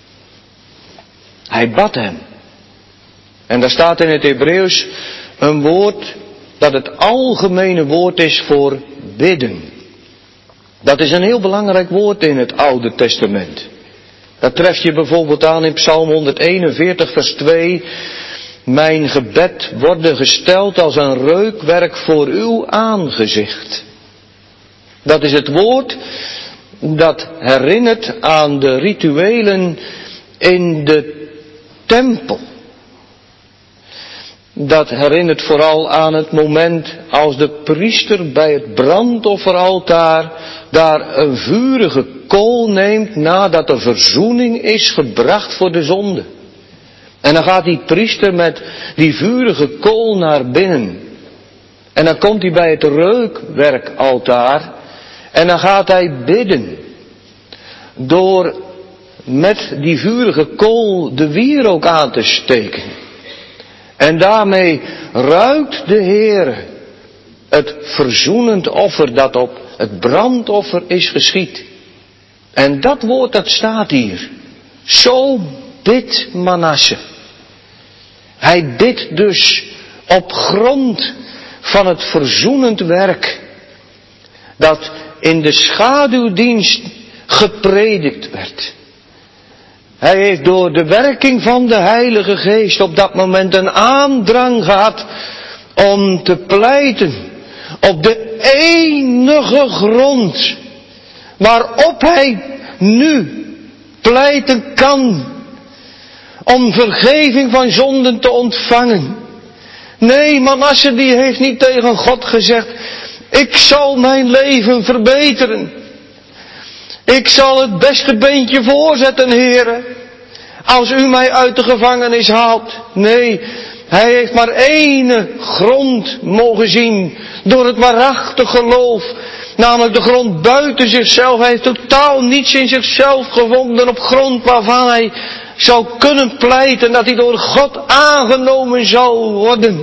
[SPEAKER 1] Hij bad hem. En daar staat in het Hebreeuws een woord dat het algemene woord is voor bidden. Dat is een heel belangrijk woord in het Oude Testament. Dat tref je bijvoorbeeld aan in Psalm 141 vers 2. Mijn gebed worden gesteld als een reukwerk voor uw aangezicht. Dat is het woord dat herinnert aan de rituelen in de tempel. Dat herinnert vooral aan het moment als de priester bij het brandofferaltaar daar een vurige kool neemt nadat de verzoening is gebracht voor de zonde. En dan gaat die priester met die vurige kool naar binnen. En dan komt hij bij het reukwerkaltaar. En dan gaat hij bidden. Door met die vurige kool de wierook aan te steken. En daarmee ruikt de Heere het verzoenend offer dat op het brandoffer is geschied. En dat woord dat staat hier. Zo bidt Manasse. Hij bidt dus op grond van het verzoenend werk dat in de schaduwdienst gepredikt werd. Hij heeft door de werking van de Heilige Geest op dat moment een aandrang gehad om te pleiten op de enige grond waarop hij nu pleiten kan om vergeving van zonden te ontvangen. Nee, Manasse die heeft niet tegen God gezegd, ik zal mijn leven verbeteren. Ik zal het beste beentje voorzetten, Heere, als u mij uit de gevangenis haalt. Nee, hij heeft maar ene grond mogen zien door het waarachtig geloof. Namelijk de grond buiten zichzelf. Hij heeft totaal niets in zichzelf gevonden op grond waarvan hij zou kunnen pleiten dat hij door God aangenomen zou worden.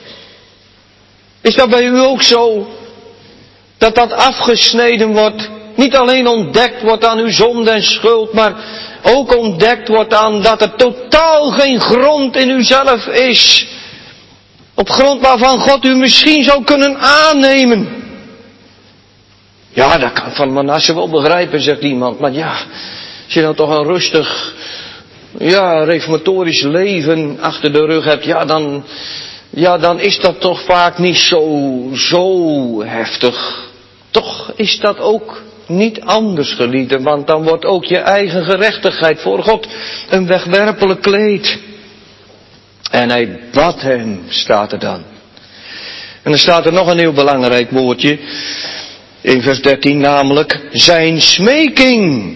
[SPEAKER 1] Is dat bij u ook zo? Dat dat afgesneden wordt. Niet alleen ontdekt wordt aan uw zonde en schuld, maar ook ontdekt wordt aan dat er totaal geen grond in uzelf is. Op grond waarvan God u misschien zou kunnen aannemen. Ja, dat kan van Manasse wel begrijpen, zegt iemand. Maar ja, als je nou toch een rustig, reformatorisch leven achter de rug hebt, dan is dat toch vaak niet zo heftig. Toch is dat ook niet anders, geliefden, want dan wordt ook je eigen gerechtigheid voor God een wegwerpelijk kleed. En hij bad hem, staat er dan. En dan staat er nog een heel belangrijk woordje in vers 13, namelijk zijn smeking.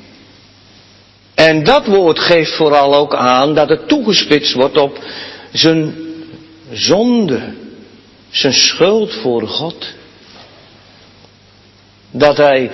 [SPEAKER 1] En dat woord geeft vooral ook aan dat het toegespitst wordt op zijn zonde, zijn schuld voor God. Dat hij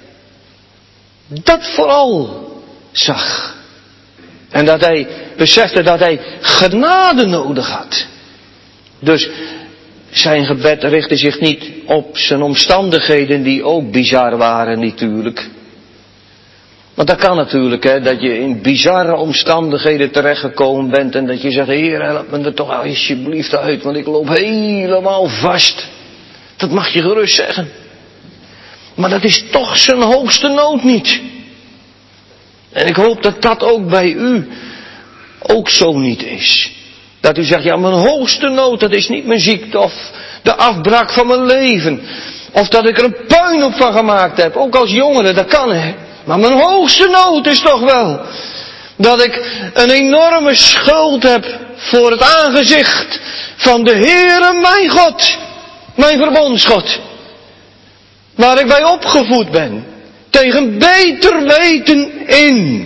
[SPEAKER 1] dat vooral zag. En dat hij besefte dat hij genade nodig had. Dus zijn gebed richtte zich niet op zijn omstandigheden die ook bizar waren natuurlijk. Want dat kan natuurlijk, hè, dat je in bizarre omstandigheden terechtgekomen bent en dat je zegt, Heer, help me er toch alsjeblieft uit, want ik loop helemaal vast. Dat mag je gerust zeggen. Maar dat is toch zijn hoogste nood niet. En ik hoop dat dat ook bij u ook zo niet is. Dat u zegt, ja, mijn hoogste nood, dat is niet mijn ziekte of de afbraak van mijn leven. Of dat ik er een puinhoop van gemaakt heb. Ook als jongere, dat kan, hè. Maar mijn hoogste nood is toch wel dat ik een enorme schuld heb voor het aangezicht van de Heere mijn God. Mijn verbondsgod. Waar ik bij opgevoed ben. Tegen beter weten in.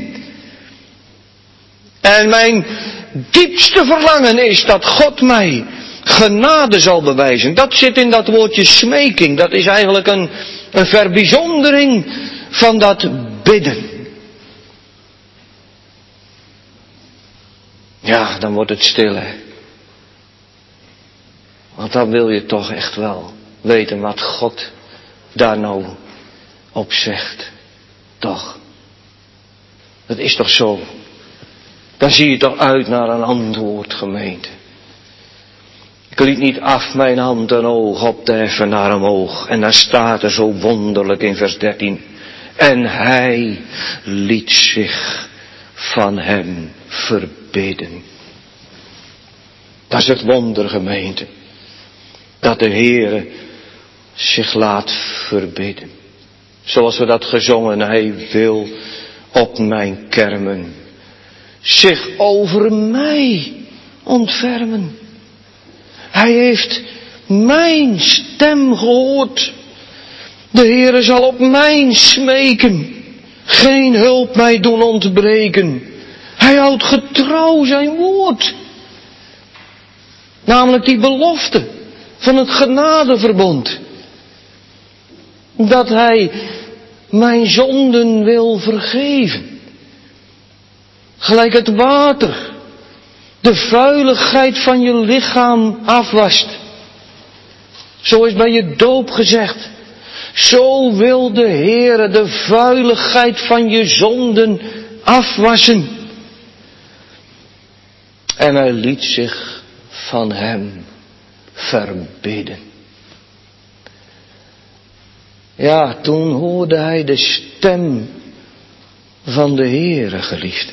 [SPEAKER 1] En mijn diepste verlangen is dat God mij genade zal bewijzen. Dat zit in dat woordje smeking. Dat is eigenlijk een verbijzondering van dat bidden. Ja, dan wordt het stil, hè. Want dan wil je toch echt wel weten wat God daar nou op zegt. Toch. Dat is toch zo. Dan zie je toch uit naar een antwoord, gemeente. Ik liet niet af mijn hand en oog op te heffen naar omhoog. En dan staat er zo wonderlijk in vers 13. En hij liet zich van hem verbidden. Dat is het wonder, gemeente. Dat de Heere zich laat verbidden. Zoals we dat gezongen, hij wil op mijn kermen zich over mij ontfermen. Hij heeft mijn stem gehoord. De Heere zal op mij smeken. Geen hulp mij doen ontbreken. Hij houdt getrouw zijn woord. Namelijk die belofte van het genadeverbond. Dat hij mijn zonden wil vergeven. Gelijk het water de vuiligheid van je lichaam afwast. Zo is bij je doop gezegd. Zo wil de Heere de vuiligheid van je zonden afwassen. En hij liet zich van hem verbidden. Ja, toen hoorde hij de stem van de Heere, geliefden.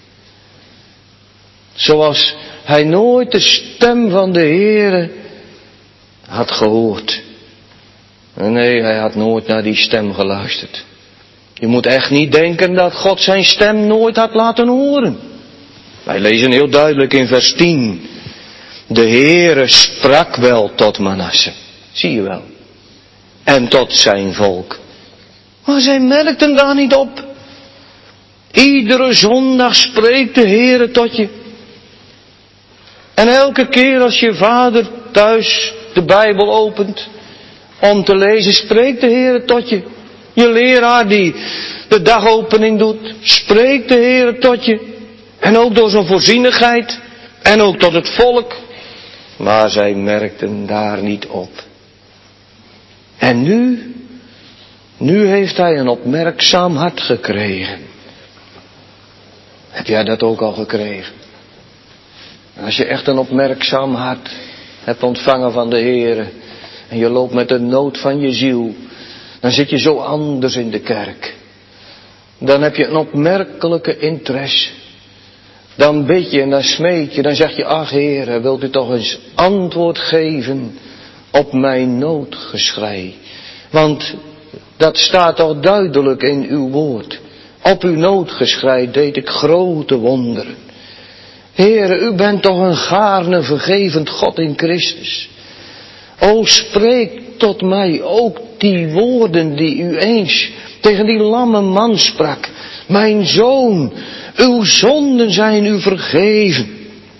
[SPEAKER 1] Zoals hij nooit de stem van de Heere had gehoord. Nee, hij had nooit naar die stem geluisterd. Je moet echt niet denken dat God zijn stem nooit had laten horen. Wij lezen heel duidelijk in vers 10. De Heere sprak wel tot Manasse. Zie je wel. En tot zijn volk. Maar zij merkten daar niet op. Iedere zondag spreekt de Heere tot je. En elke keer als je vader thuis de Bijbel opent om te lezen, spreekt de Heere tot je. Je leraar die de dagopening doet, spreekt de Heere tot je. En ook door zijn voorzienigheid. En ook tot het volk. Maar zij merkten daar niet op. En nu heeft hij een opmerkzaam hart gekregen. Heb jij dat ook al gekregen? Als je echt een opmerkzaam hart hebt ontvangen van de Heere. En je loopt met de nood van je ziel. Dan zit je zo anders in de kerk. Dan heb je een opmerkelijke interesse. Dan bid je en dan smeek je. Dan zeg je, ach Heere, wilt u toch eens antwoord geven op mijn noodgeschrei. Want dat staat toch duidelijk in uw woord. Op uw noodgeschrei deed ik grote wonderen. Heere, u bent toch een gaarne vergevend God in Christus. O, spreek tot mij ook die woorden die u eens tegen die lamme man sprak. Mijn zoon, uw zonden zijn u vergeven.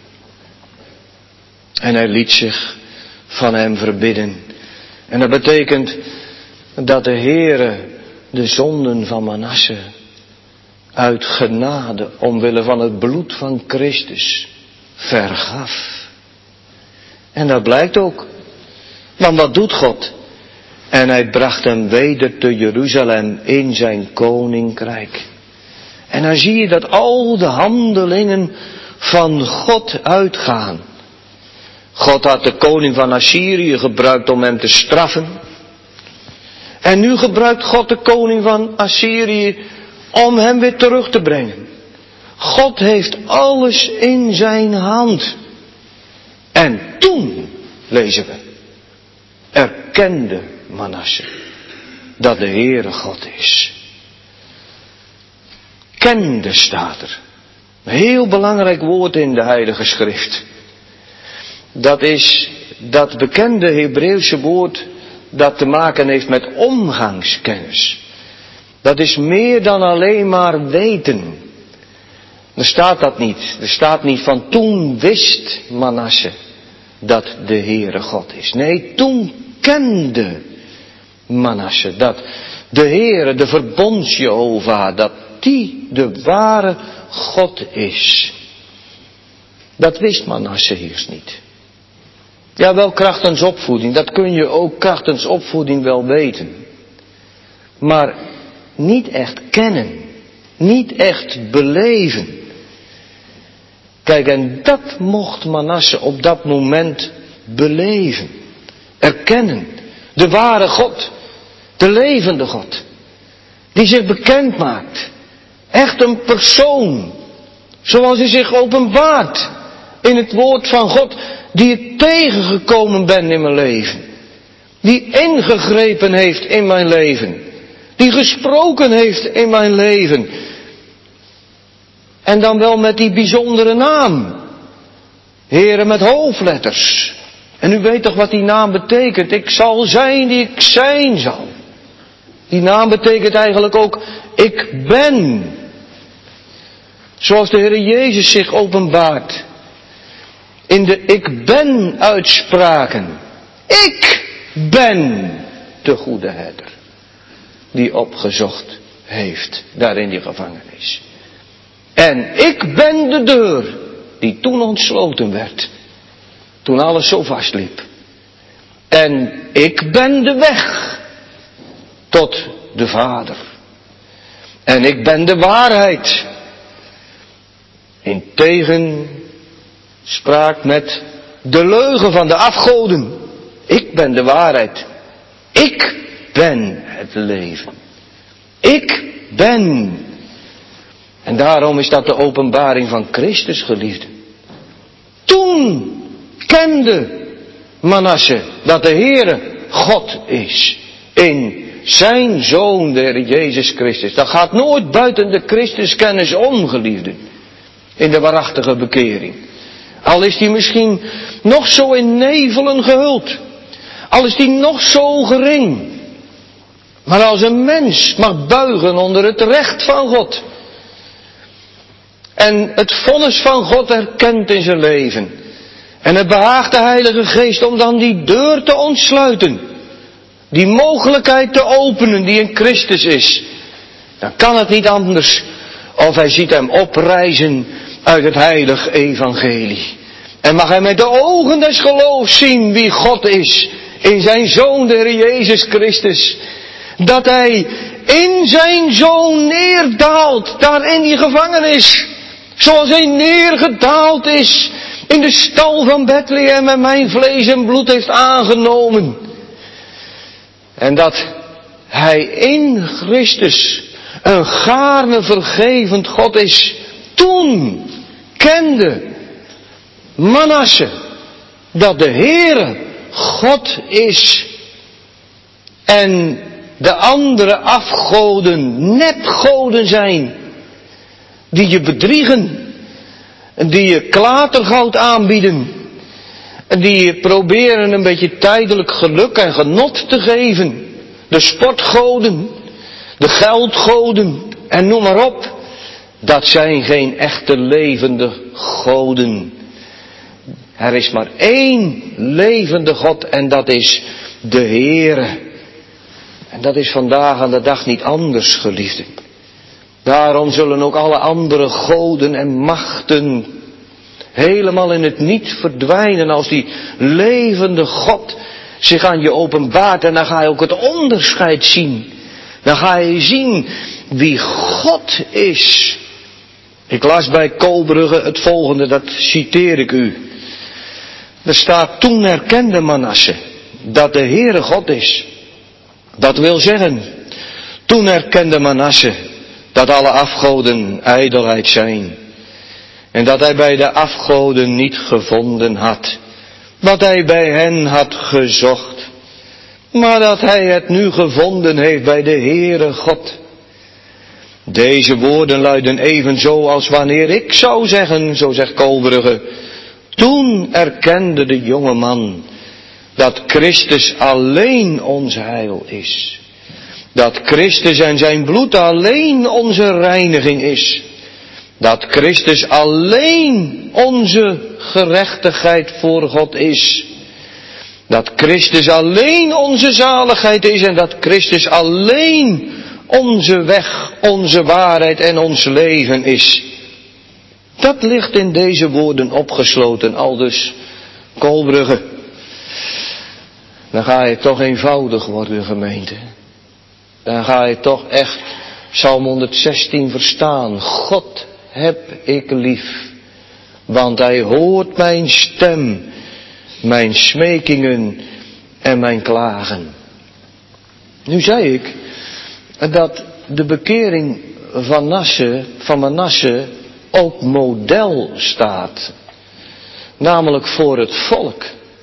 [SPEAKER 1] En hij liet zich van hem verbidden. En dat betekent dat de Heere de zonden van Manasse uit genade omwille van het bloed van Christus vergaf. En dat blijkt ook. Want wat doet God? En hij bracht hem weder te Jeruzalem in zijn koninkrijk. En dan zie je dat al de handelingen van God uitgaan. God had de koning van Assyrië gebruikt om hem te straffen. En nu gebruikt God de koning van Assyrië om hem weer terug te brengen. God heeft alles in zijn hand. En toen, lezen we, erkende Manasse dat de Heere God is. Kende staat er. Een heel belangrijk woord in de Heilige Schrift. Dat is dat bekende Hebreeuwse woord dat te maken heeft met omgangskennis. Dat is meer dan alleen maar weten. Er staat dat niet. Er staat niet van toen wist Manasse dat de Heere God is. Nee, toen kende Manasse dat de Heere, de verbonds-Jehovah, dat die de ware God is. Dat wist Manasse eerst niet. Ja, wel krachtens opvoeding, dat kun je ook krachtens opvoeding wel weten. Maar niet echt kennen, niet echt beleven. Kijk, en dat mocht Manasse op dat moment beleven. Erkennen. De ware God. De levende God. Die zich bekend maakt. Echt een persoon. Zoals hij zich openbaart in het woord van God. Die ik tegengekomen ben in mijn leven. Die ingegrepen heeft in mijn leven. Die gesproken heeft in mijn leven. En dan wel met die bijzondere naam. Heere met hoofdletters. En u weet toch wat die naam betekent. Ik zal zijn die ik zijn zal. Die naam betekent eigenlijk ook, ik ben. Zoals de Heer Jezus zich openbaart in de ik ben uitspraken. Ik ben de goede herder die opgezocht heeft daar in die gevangenis. En ik ben de deur die toen ontsloten werd, toen alles zo vastliep. En ik ben de weg tot de Vader. En ik ben de waarheid. In tegenspraak met de leugen van de afgoden. Ik ben de waarheid. Ik ben het leven. Ik ben. En daarom is dat de openbaring van Christus, geliefde. Toen kende Manasse dat de Heere God is. In zijn Zoon, de Heer Jezus Christus. Dat gaat nooit buiten de Christuskennis om, geliefde. In de waarachtige bekering. Al is die misschien nog zo in nevelen gehuld. Al is die nog zo gering. Maar als een mens mag buigen onder het recht van God. En het vonnis van God erkent in zijn leven. En het behaagt de Heilige Geest om dan die deur te ontsluiten. Die mogelijkheid te openen die in Christus is. Dan kan het niet anders. Of hij ziet hem oprijzen uit het heilig evangelie. En mag hij met de ogen des geloofs zien wie God is. In zijn Zoon, de Heer Jezus Christus. Dat hij in zijn Zoon neerdaalt. Daar in die gevangenis. Zoals hij neergedaald is. In de stal van Bethlehem en mijn vlees en bloed heeft aangenomen. En dat hij in Christus een gaarne vergevend God is. Toen kende Manasse dat de Heere God is. En de andere afgoden nepgoden zijn. Die je bedriegen. Die je klatergoud aanbieden. En die je proberen een beetje tijdelijk geluk en genot te geven. De sportgoden. De geldgoden. En noem maar op. Dat zijn geen echte levende goden. Er is maar één levende God en dat is de Heere. En dat is vandaag aan de dag niet anders, geliefden. Daarom zullen ook alle andere goden en machten helemaal in het niet verdwijnen als die levende God zich aan je openbaart. En dan ga je ook het onderscheid zien. Dan ga je zien wie God is. Ik las bij Kolbrugge het volgende, dat citeer ik u. Er staat: toen erkende Manasse dat de Heere God is. Dat wil zeggen, toen erkende Manasse dat alle afgoden ijdelheid zijn. En dat hij bij de afgoden niet gevonden had wat hij bij hen had gezocht. Maar dat hij het nu gevonden heeft bij de Heere God. Deze woorden luiden evenzo als wanneer ik zou zeggen, zo zegt Kolbrugge. Toen erkende de jonge man dat Christus alleen ons heil is. Dat Christus en zijn bloed alleen onze reiniging is. Dat Christus alleen onze gerechtigheid voor God is. Dat Christus alleen onze zaligheid is en dat Christus alleen onze weg, onze waarheid en ons leven is. Dat ligt in deze woorden opgesloten, aldus Kolbrugge. Dan ga je toch eenvoudig worden, gemeente. Dan ga je toch echt Psalm 116 verstaan. God heb ik lief, want hij hoort mijn stem, mijn smekingen en mijn klagen. Nu zei ik dat de bekering van Manasse ook model staat. Namelijk voor het volk.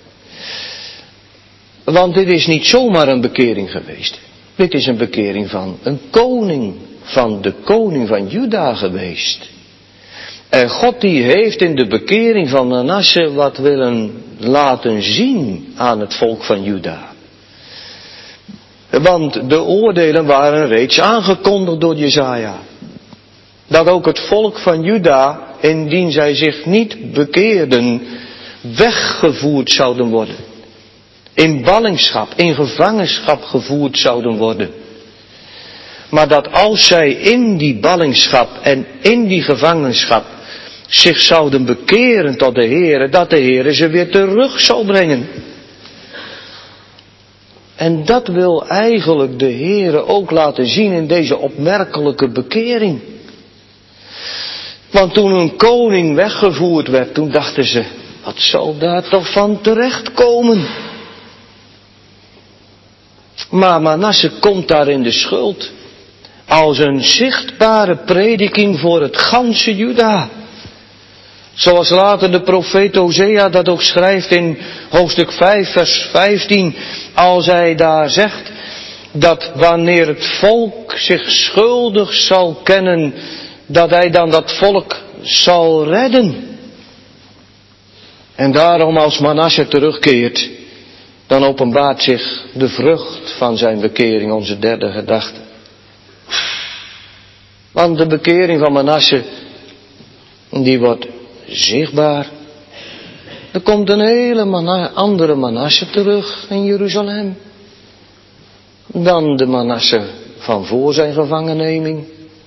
[SPEAKER 1] Want dit is niet zomaar een bekering geweest. Dit is een bekering van een koning, van de koning van Juda geweest. En God die heeft in de bekering van Manasse wat willen laten zien aan het volk van Juda. Want de oordelen waren reeds aangekondigd door Jesaja. Dat ook het volk van Juda, indien zij zich niet bekeerden, weggevoerd zouden worden. In ballingschap, in gevangenschap gevoerd zouden worden. Maar dat als zij in die ballingschap en in die gevangenschap zich zouden bekeren tot de Heere, dat de Heere ze weer terug zal brengen. En dat wil eigenlijk de Heere ook laten zien in deze opmerkelijke bekering. Want toen een koning weggevoerd werd, toen dachten ze, wat zal daar toch van terechtkomen? Maar Manasse komt daar in de schuld. Als een zichtbare prediking voor het ganse Juda. Zoals later de profeet Hosea dat ook schrijft in hoofdstuk 5 vers 15. Als hij daar zegt dat wanneer het volk zich schuldig zal kennen, dat hij dan dat volk zal redden. En daarom als Manasse terugkeert, dan openbaart zich de vrucht van zijn bekering, onze derde gedachte. Want de bekering van Manasse, die wordt zichtbaar. Er komt een hele andere Manasse terug in Jeruzalem. Dan de Manasse van voor zijn gevangenneming.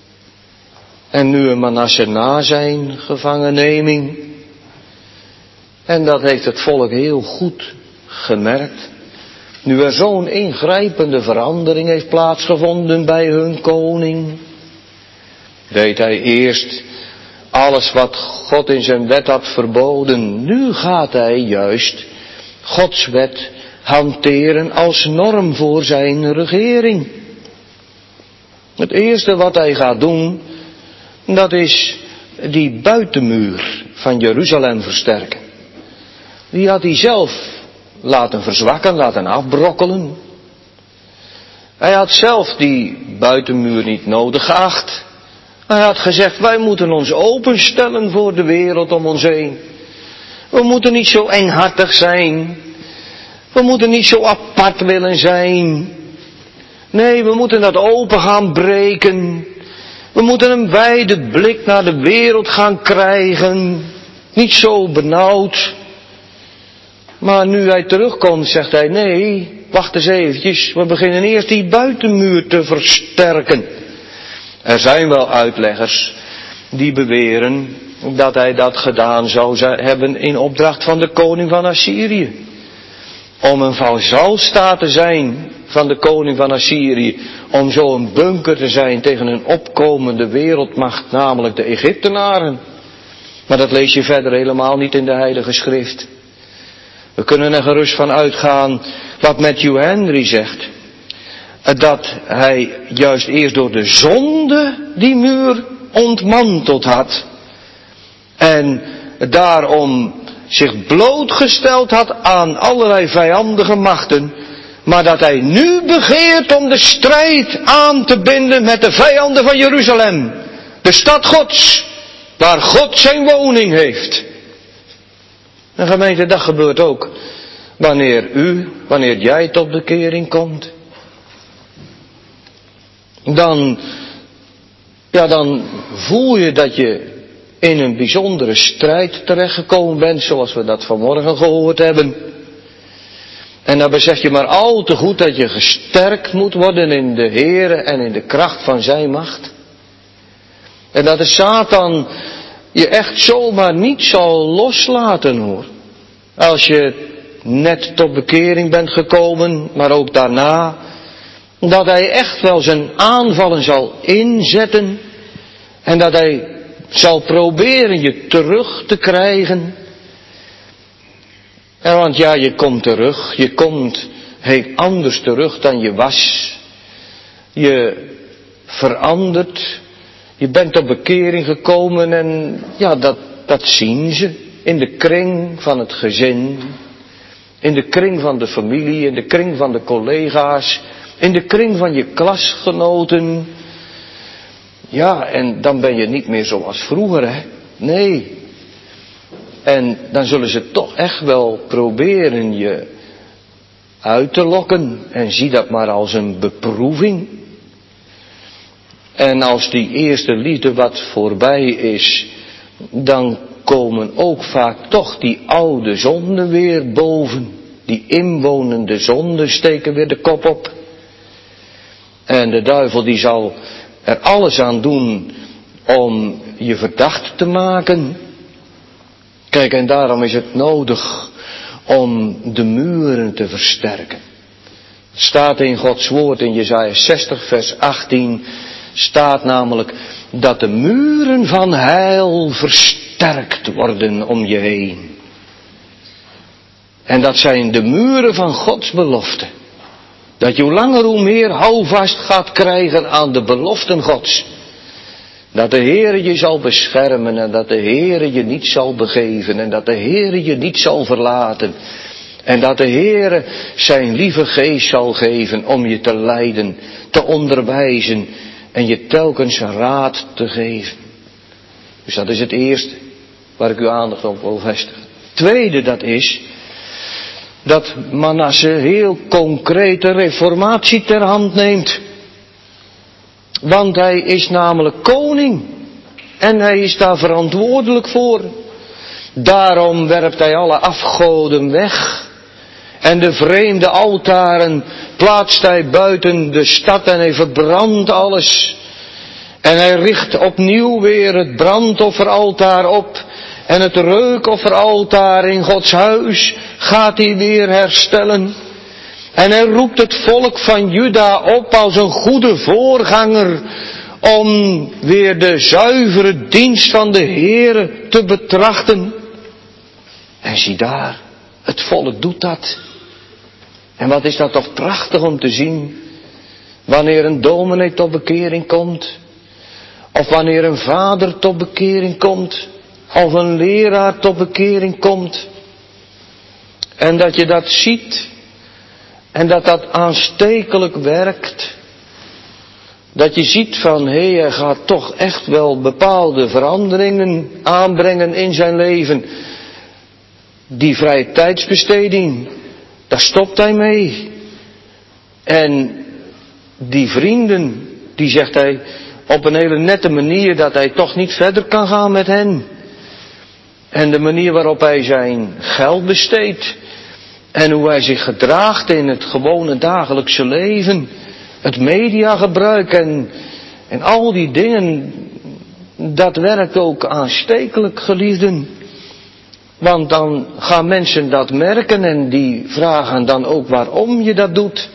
[SPEAKER 1] En nu een Manasse na zijn gevangenneming. En dat heeft het volk heel goed gemerkt. Nu er zo'n ingrijpende verandering heeft plaatsgevonden bij hun koning, deed hij eerst alles wat God in zijn wet had verboden. Nu gaat hij juist Gods wet hanteren als norm voor zijn regering. Het eerste wat hij gaat doen, dat is die buitenmuur van Jeruzalem versterken. Die had hij zelf laten verzwakken, laten afbrokkelen. Hij had zelf die buitenmuur niet nodig geacht. Hij had gezegd, wij moeten ons openstellen voor de wereld om ons heen. We moeten niet zo enghartig zijn. We moeten niet zo apart willen zijn. Nee, we moeten dat open gaan breken. We moeten een wijde blik naar de wereld gaan krijgen. Niet zo benauwd. Maar nu hij terugkomt, zegt hij, nee, wacht eens eventjes. We beginnen eerst die buitenmuur te versterken. Er zijn wel uitleggers die beweren dat hij dat gedaan zou hebben in opdracht van de koning van Assyrië. Om een vazalstaat te zijn van de koning van Assyrië. Om zo een bunker te zijn tegen een opkomende wereldmacht, namelijk de Egyptenaren. Maar dat lees je verder helemaal niet in de Heilige Schrift. We kunnen er gerust van uitgaan wat Matthew Henry zegt. Dat hij juist eerst door de zonde die muur ontmanteld had. En daarom zich blootgesteld had aan allerlei vijandige machten. Maar dat hij nu begeert om de strijd aan te binden met de vijanden van Jeruzalem. De stad Gods, waar God zijn woning heeft. En gemeente, dat gebeurt ook wanneer jij tot bekering komt. Dan voel je dat je in een bijzondere strijd terechtgekomen bent, zoals we dat vanmorgen gehoord hebben. En dan besef je maar al te goed dat je gesterkt moet worden in de Heere en in de kracht van zijn macht. En dat de Satan je echt zomaar niet zal loslaten, hoor. Als je net tot bekering bent gekomen, maar ook daarna, dat hij echt wel zijn aanvallen zal inzetten en dat hij zal proberen je terug te krijgen. En want ja, je komt terug, je komt heel anders terug dan je was. Je verandert, je bent tot bekering gekomen en ja, dat zien ze in de kring van het gezin, in de kring van de familie, in de kring van de collega's, in de kring van je klasgenoten. Ja, en dan ben je niet meer zoals vroeger, hè? Nee. En dan zullen ze toch echt wel proberen je uit te lokken. En zie dat maar als een beproeving. En als die eerste liefde wat voorbij is, dan komen ook vaak toch die oude zonden weer boven. Die inwonende zonden steken weer de kop op. En de duivel die zal er alles aan doen om je verdacht te maken. Kijk, en daarom is het nodig om de muren te versterken. Het staat in Gods woord in Jesaja 60 vers 18, staat namelijk dat de muren van heil versterkt worden om je heen. En dat zijn de muren van Gods belofte. Dat je hoe langer hoe meer houvast gaat krijgen aan de beloften Gods. Dat de Heere je zal beschermen en dat de Heere je niet zal begeven en dat de Heere je niet zal verlaten. En dat de Heere zijn lieve geest zal geven om je te leiden, te onderwijzen en je telkens raad te geven. Dus dat is het eerste waar ik uw aandacht op wil vestigen. Het tweede dat is dat Manasse heel concrete reformatie ter hand neemt. Want hij is namelijk koning. En hij is daar verantwoordelijk voor. Daarom werpt hij alle afgoden weg. En de vreemde altaren plaatst hij buiten de stad en hij verbrandt alles. En hij richt opnieuw weer het brandofferaltaar op. En het reukofferaltaar in Gods huis gaat hij weer herstellen. En hij roept het volk van Juda op als een goede voorganger om weer de zuivere dienst van de Heere te betrachten. En zie daar, het volk doet dat. En wat is dat toch prachtig om te zien, wanneer een dominee tot bekering komt, of wanneer een vader tot bekering komt, of een leraar tot bekering komt. En dat je dat ziet. En dat dat aanstekelijk werkt. Dat je ziet van, hij gaat toch echt wel bepaalde veranderingen aanbrengen in zijn leven. Die vrije tijdsbesteding, daar stopt hij mee. En die vrienden, die zegt hij op een hele nette manier dat hij toch niet verder kan gaan met hen. En de manier waarop hij zijn geld besteedt. En hoe hij zich gedraagt in het gewone dagelijkse leven. Het mediagebruik en al die dingen. Dat werkt ook aanstekelijk, geliefden. Want dan gaan mensen dat merken en die vragen dan ook waarom je dat doet.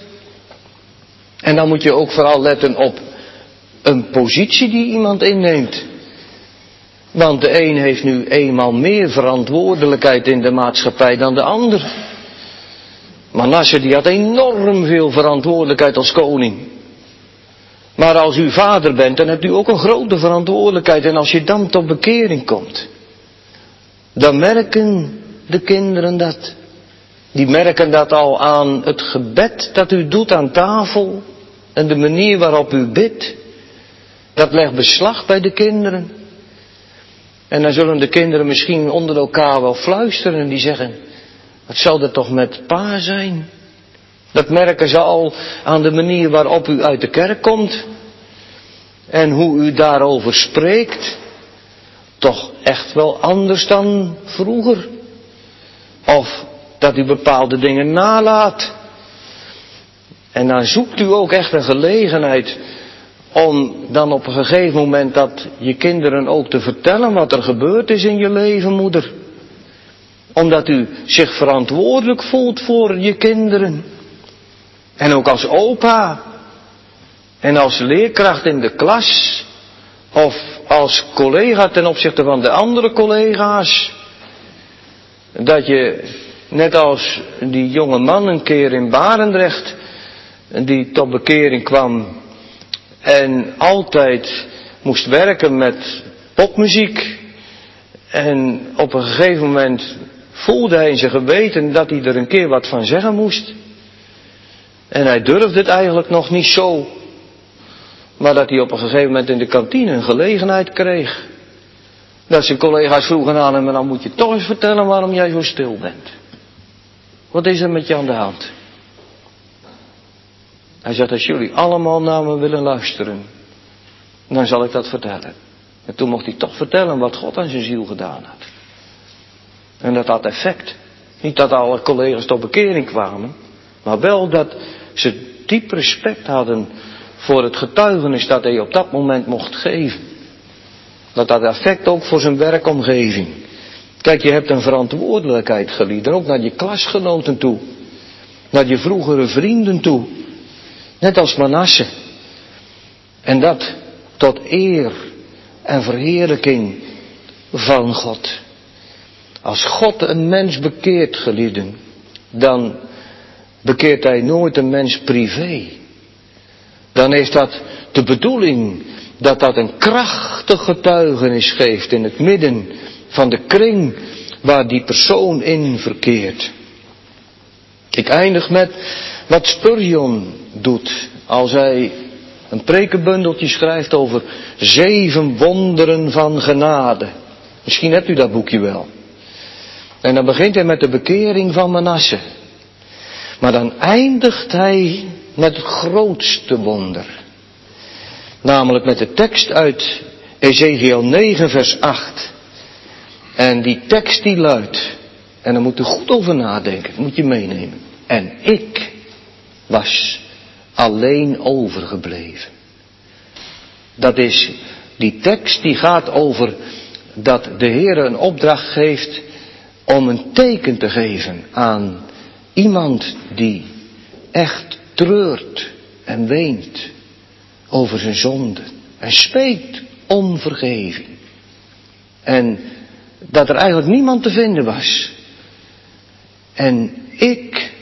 [SPEAKER 1] En dan moet je ook vooral letten op een positie die iemand inneemt. Want de een heeft nu eenmaal meer verantwoordelijkheid in de maatschappij dan de ander. Manasse die had enorm veel verantwoordelijkheid als koning. Maar als u vader bent, dan hebt u ook een grote verantwoordelijkheid. En als je dan tot bekering komt, dan merken de kinderen dat. Die merken dat al aan het gebed dat u doet aan tafel. En de manier waarop u bidt. Dat legt beslag bij de kinderen. En dan zullen de kinderen misschien onder elkaar wel fluisteren en die zeggen, wat zal er toch met pa zijn? Dat merken ze al aan de manier waarop u uit de kerk komt. En hoe u daarover spreekt. Toch echt wel anders dan vroeger. Of dat u bepaalde dingen nalaat. En dan zoekt u ook echt een gelegenheid om dan op een gegeven moment dat je kinderen ook te vertellen wat er gebeurd is in je leven, moeder. Omdat u zich verantwoordelijk voelt voor je kinderen. En ook als opa. En als leerkracht in de klas. Of als collega ten opzichte van de andere collega's. Dat je, net als die jonge man een keer in Barendrecht, die tot bekering kwam en altijd moest werken met popmuziek. En op een gegeven moment voelde hij in zijn geweten dat hij er een keer wat van zeggen moest. En hij durfde het eigenlijk nog niet zo. Maar dat hij op een gegeven moment in de kantine een gelegenheid kreeg. Dat zijn collega's vroegen aan hem, en dan moet je toch eens vertellen waarom jij zo stil bent. Wat is er met je aan de hand? Hij zegt, als jullie allemaal naar me willen luisteren, dan zal ik dat vertellen. En toen mocht hij toch vertellen wat God aan zijn ziel gedaan had. En dat had effect. Niet dat alle collega's tot bekering kwamen, maar wel dat ze diep respect hadden voor het getuigenis dat hij op dat moment mocht geven. Dat had effect ook voor zijn werkomgeving. Kijk, je hebt een verantwoordelijkheid, gelieden, ook naar je klasgenoten toe. Naar je vroegere vrienden toe. Net als Manasse. En dat tot eer en verheerlijking van God. Als God een mens bekeert, gelieden, dan bekeert hij nooit een mens privé. Dan is dat de bedoeling dat dat een krachtig getuigenis geeft in het midden van de kring waar die persoon in verkeert. Ik eindig met wat Spurgeon doet als hij een prekenbundeltje schrijft over 7 wonderen van genade. Misschien hebt u dat boekje wel. En dan begint hij met de bekering van Manasse. Maar dan eindigt hij met het grootste wonder. Namelijk met de tekst uit Ezekiel 9 vers 8. En die tekst die luidt, en daar moet u goed over nadenken, dat moet je meenemen. En ik was alleen overgebleven. Dat is die tekst die gaat over dat de Heer een opdracht geeft om een teken te geven aan iemand die echt treurt en weent over zijn zonde en smeekt om vergeving. En dat er eigenlijk niemand te vinden was. En ik,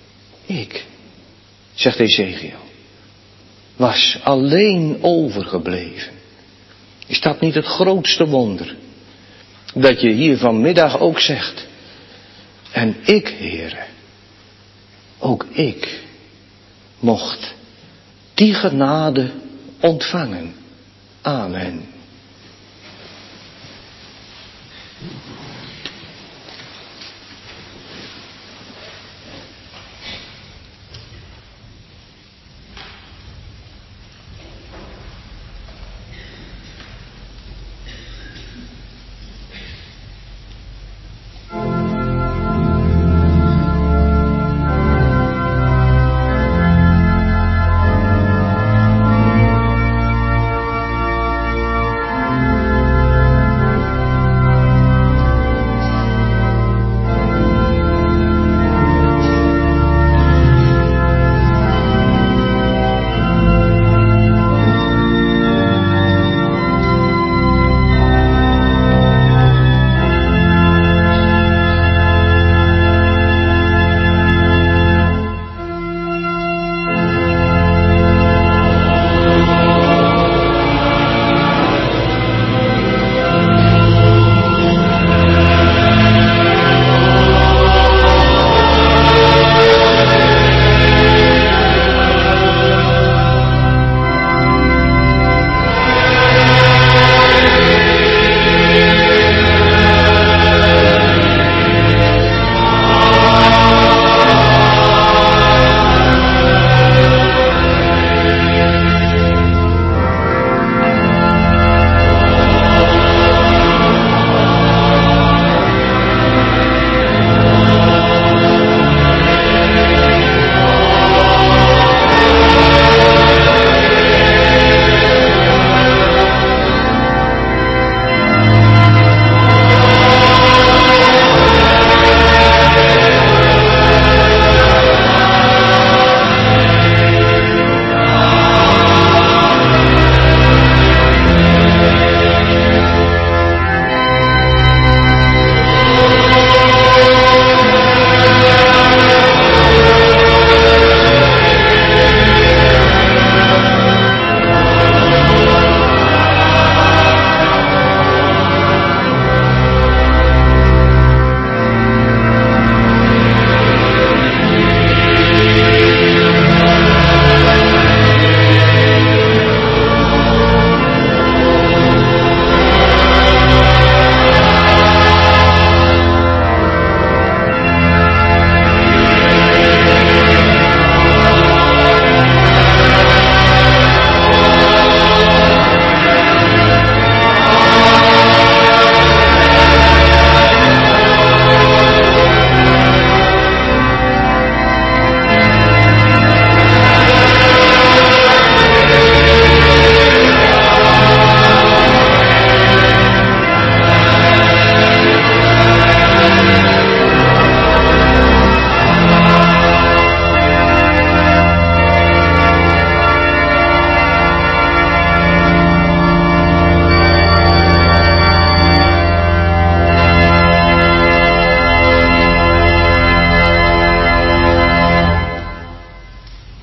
[SPEAKER 1] zegt Ezekiel, was alleen overgebleven. Is dat niet het grootste wonder? Dat je hier vanmiddag ook zegt. En ik, Heere, ook ik mocht die genade ontvangen. Amen.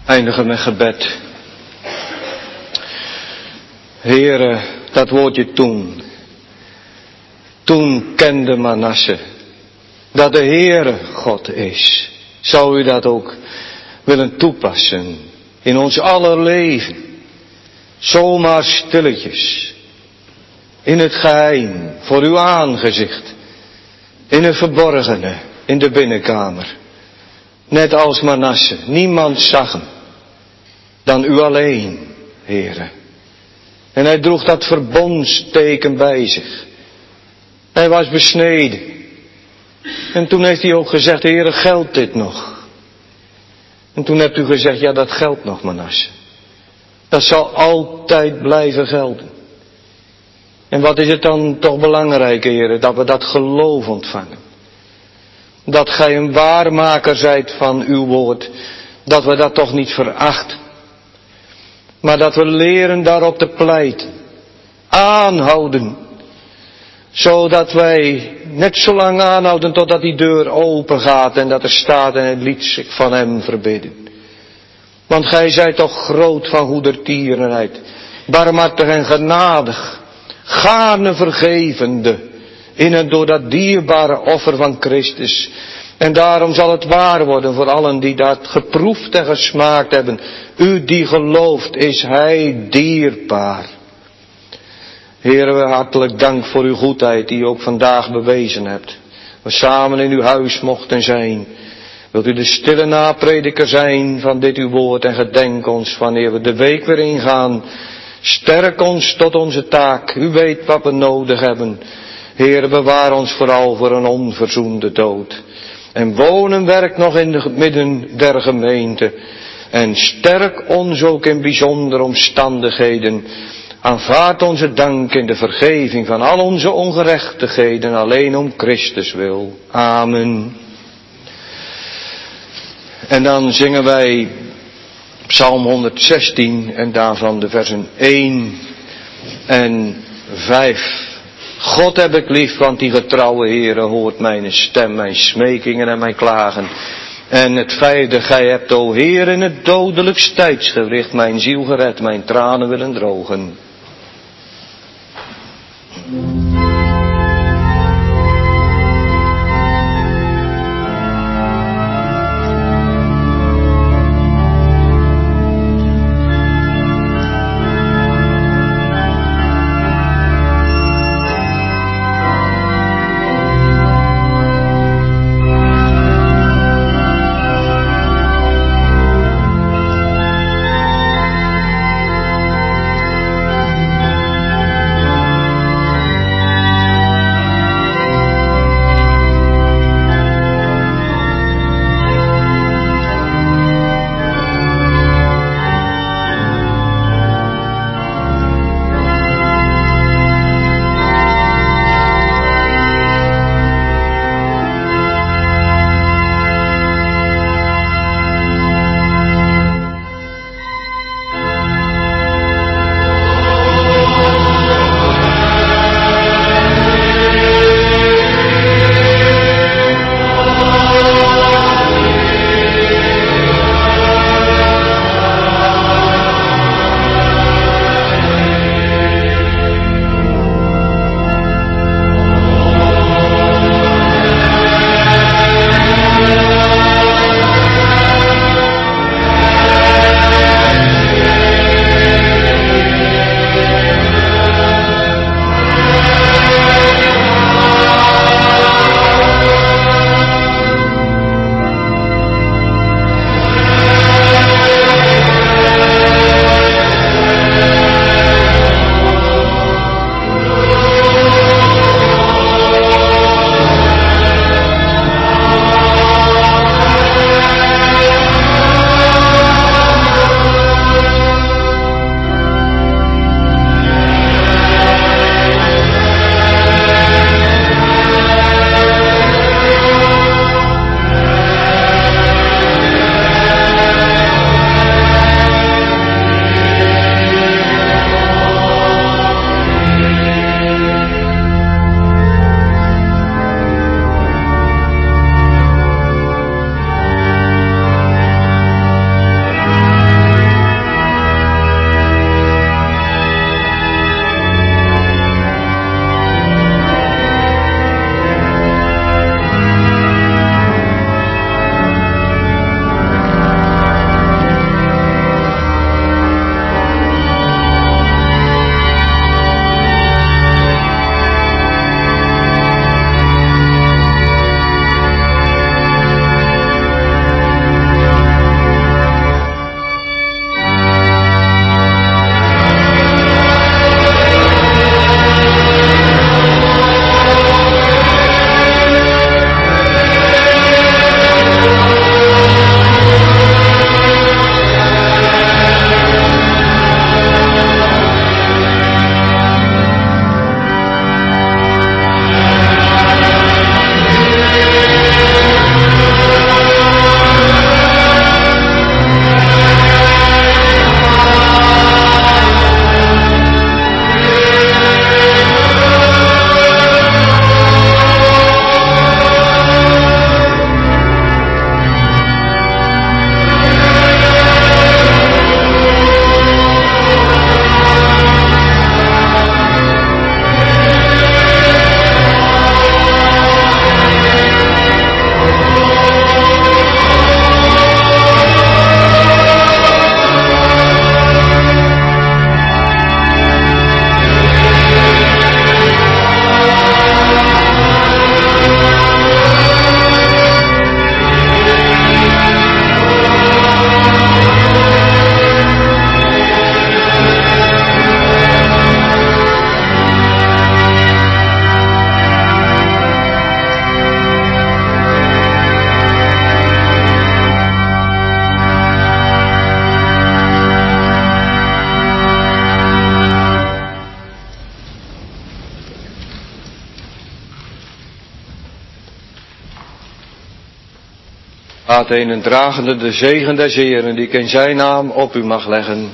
[SPEAKER 1] Eindigen met gebed. Heere, dat woordje toen. Toen kende Manasse dat de Heere God is. Zou u dat ook willen toepassen in ons aller leven? Zomaar stilletjes. In het geheim, voor uw aangezicht. In het verborgene, in de binnenkamer. Net als Manasse, niemand zag hem. Dan u alleen, Heere. En hij droeg dat verbondsteken bij zich. Hij was besneden. En toen heeft hij ook gezegd, Heere, geldt dit nog? En toen hebt u gezegd, ja, dat geldt nog, Manasse. Dat zal altijd blijven gelden. En wat is het dan toch belangrijk, Heere, dat we dat geloof ontvangen. Dat gij een waarmaker zijt van uw woord. Dat we dat toch niet verachten. Maar dat we leren daarop te pleiten. Aanhouden. Zodat wij net zo lang aanhouden totdat die deur open gaat en dat er staat en het lied zich van hem verbidden. Want gij zijt toch groot van goedertierenheid. Barmhartig en genadig. Gaarne vergevende. In en door dat dierbare offer van Christus. En daarom zal het waar worden voor allen die dat geproefd en gesmaakt hebben. U die gelooft, is hij dierbaar. Heere, we hartelijk dank voor uw goedheid die u ook vandaag bewezen hebt. We samen in uw huis mochten zijn. Wilt u de stille naprediker zijn van dit uw woord en gedenk ons wanneer we de week weer ingaan. Sterk ons tot onze taak. U weet wat we nodig hebben. Heere, bewaar ons vooral voor een onverzoende dood. En woon en werk nog in het midden der gemeente. En sterk ons ook in bijzondere omstandigheden. Aanvaard onze dank in de vergeving van al onze ongerechtigheden. Alleen om Christus wil. Amen. En dan zingen wij Psalm 116 en daarvan de versen 1 en 5. God heb ik lief, want die getrouwe Heere hoort mijn stem, mijn smekingen en mijn klagen. En het vijfde, gij hebt, o Heer, in het dodelijkst tijdsgewricht mijn ziel gered, mijn tranen willen drogen. gaat een dragende de zegen des Heeren, die ik in zijn naam op u mag leggen.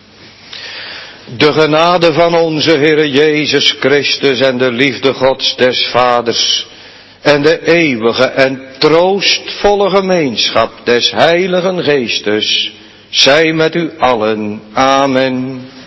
[SPEAKER 1] De genade van onze Heere Jezus Christus en de liefde Gods des Vaders en de eeuwige en troostvolle gemeenschap des Heiligen Geestes zij met u allen. Amen.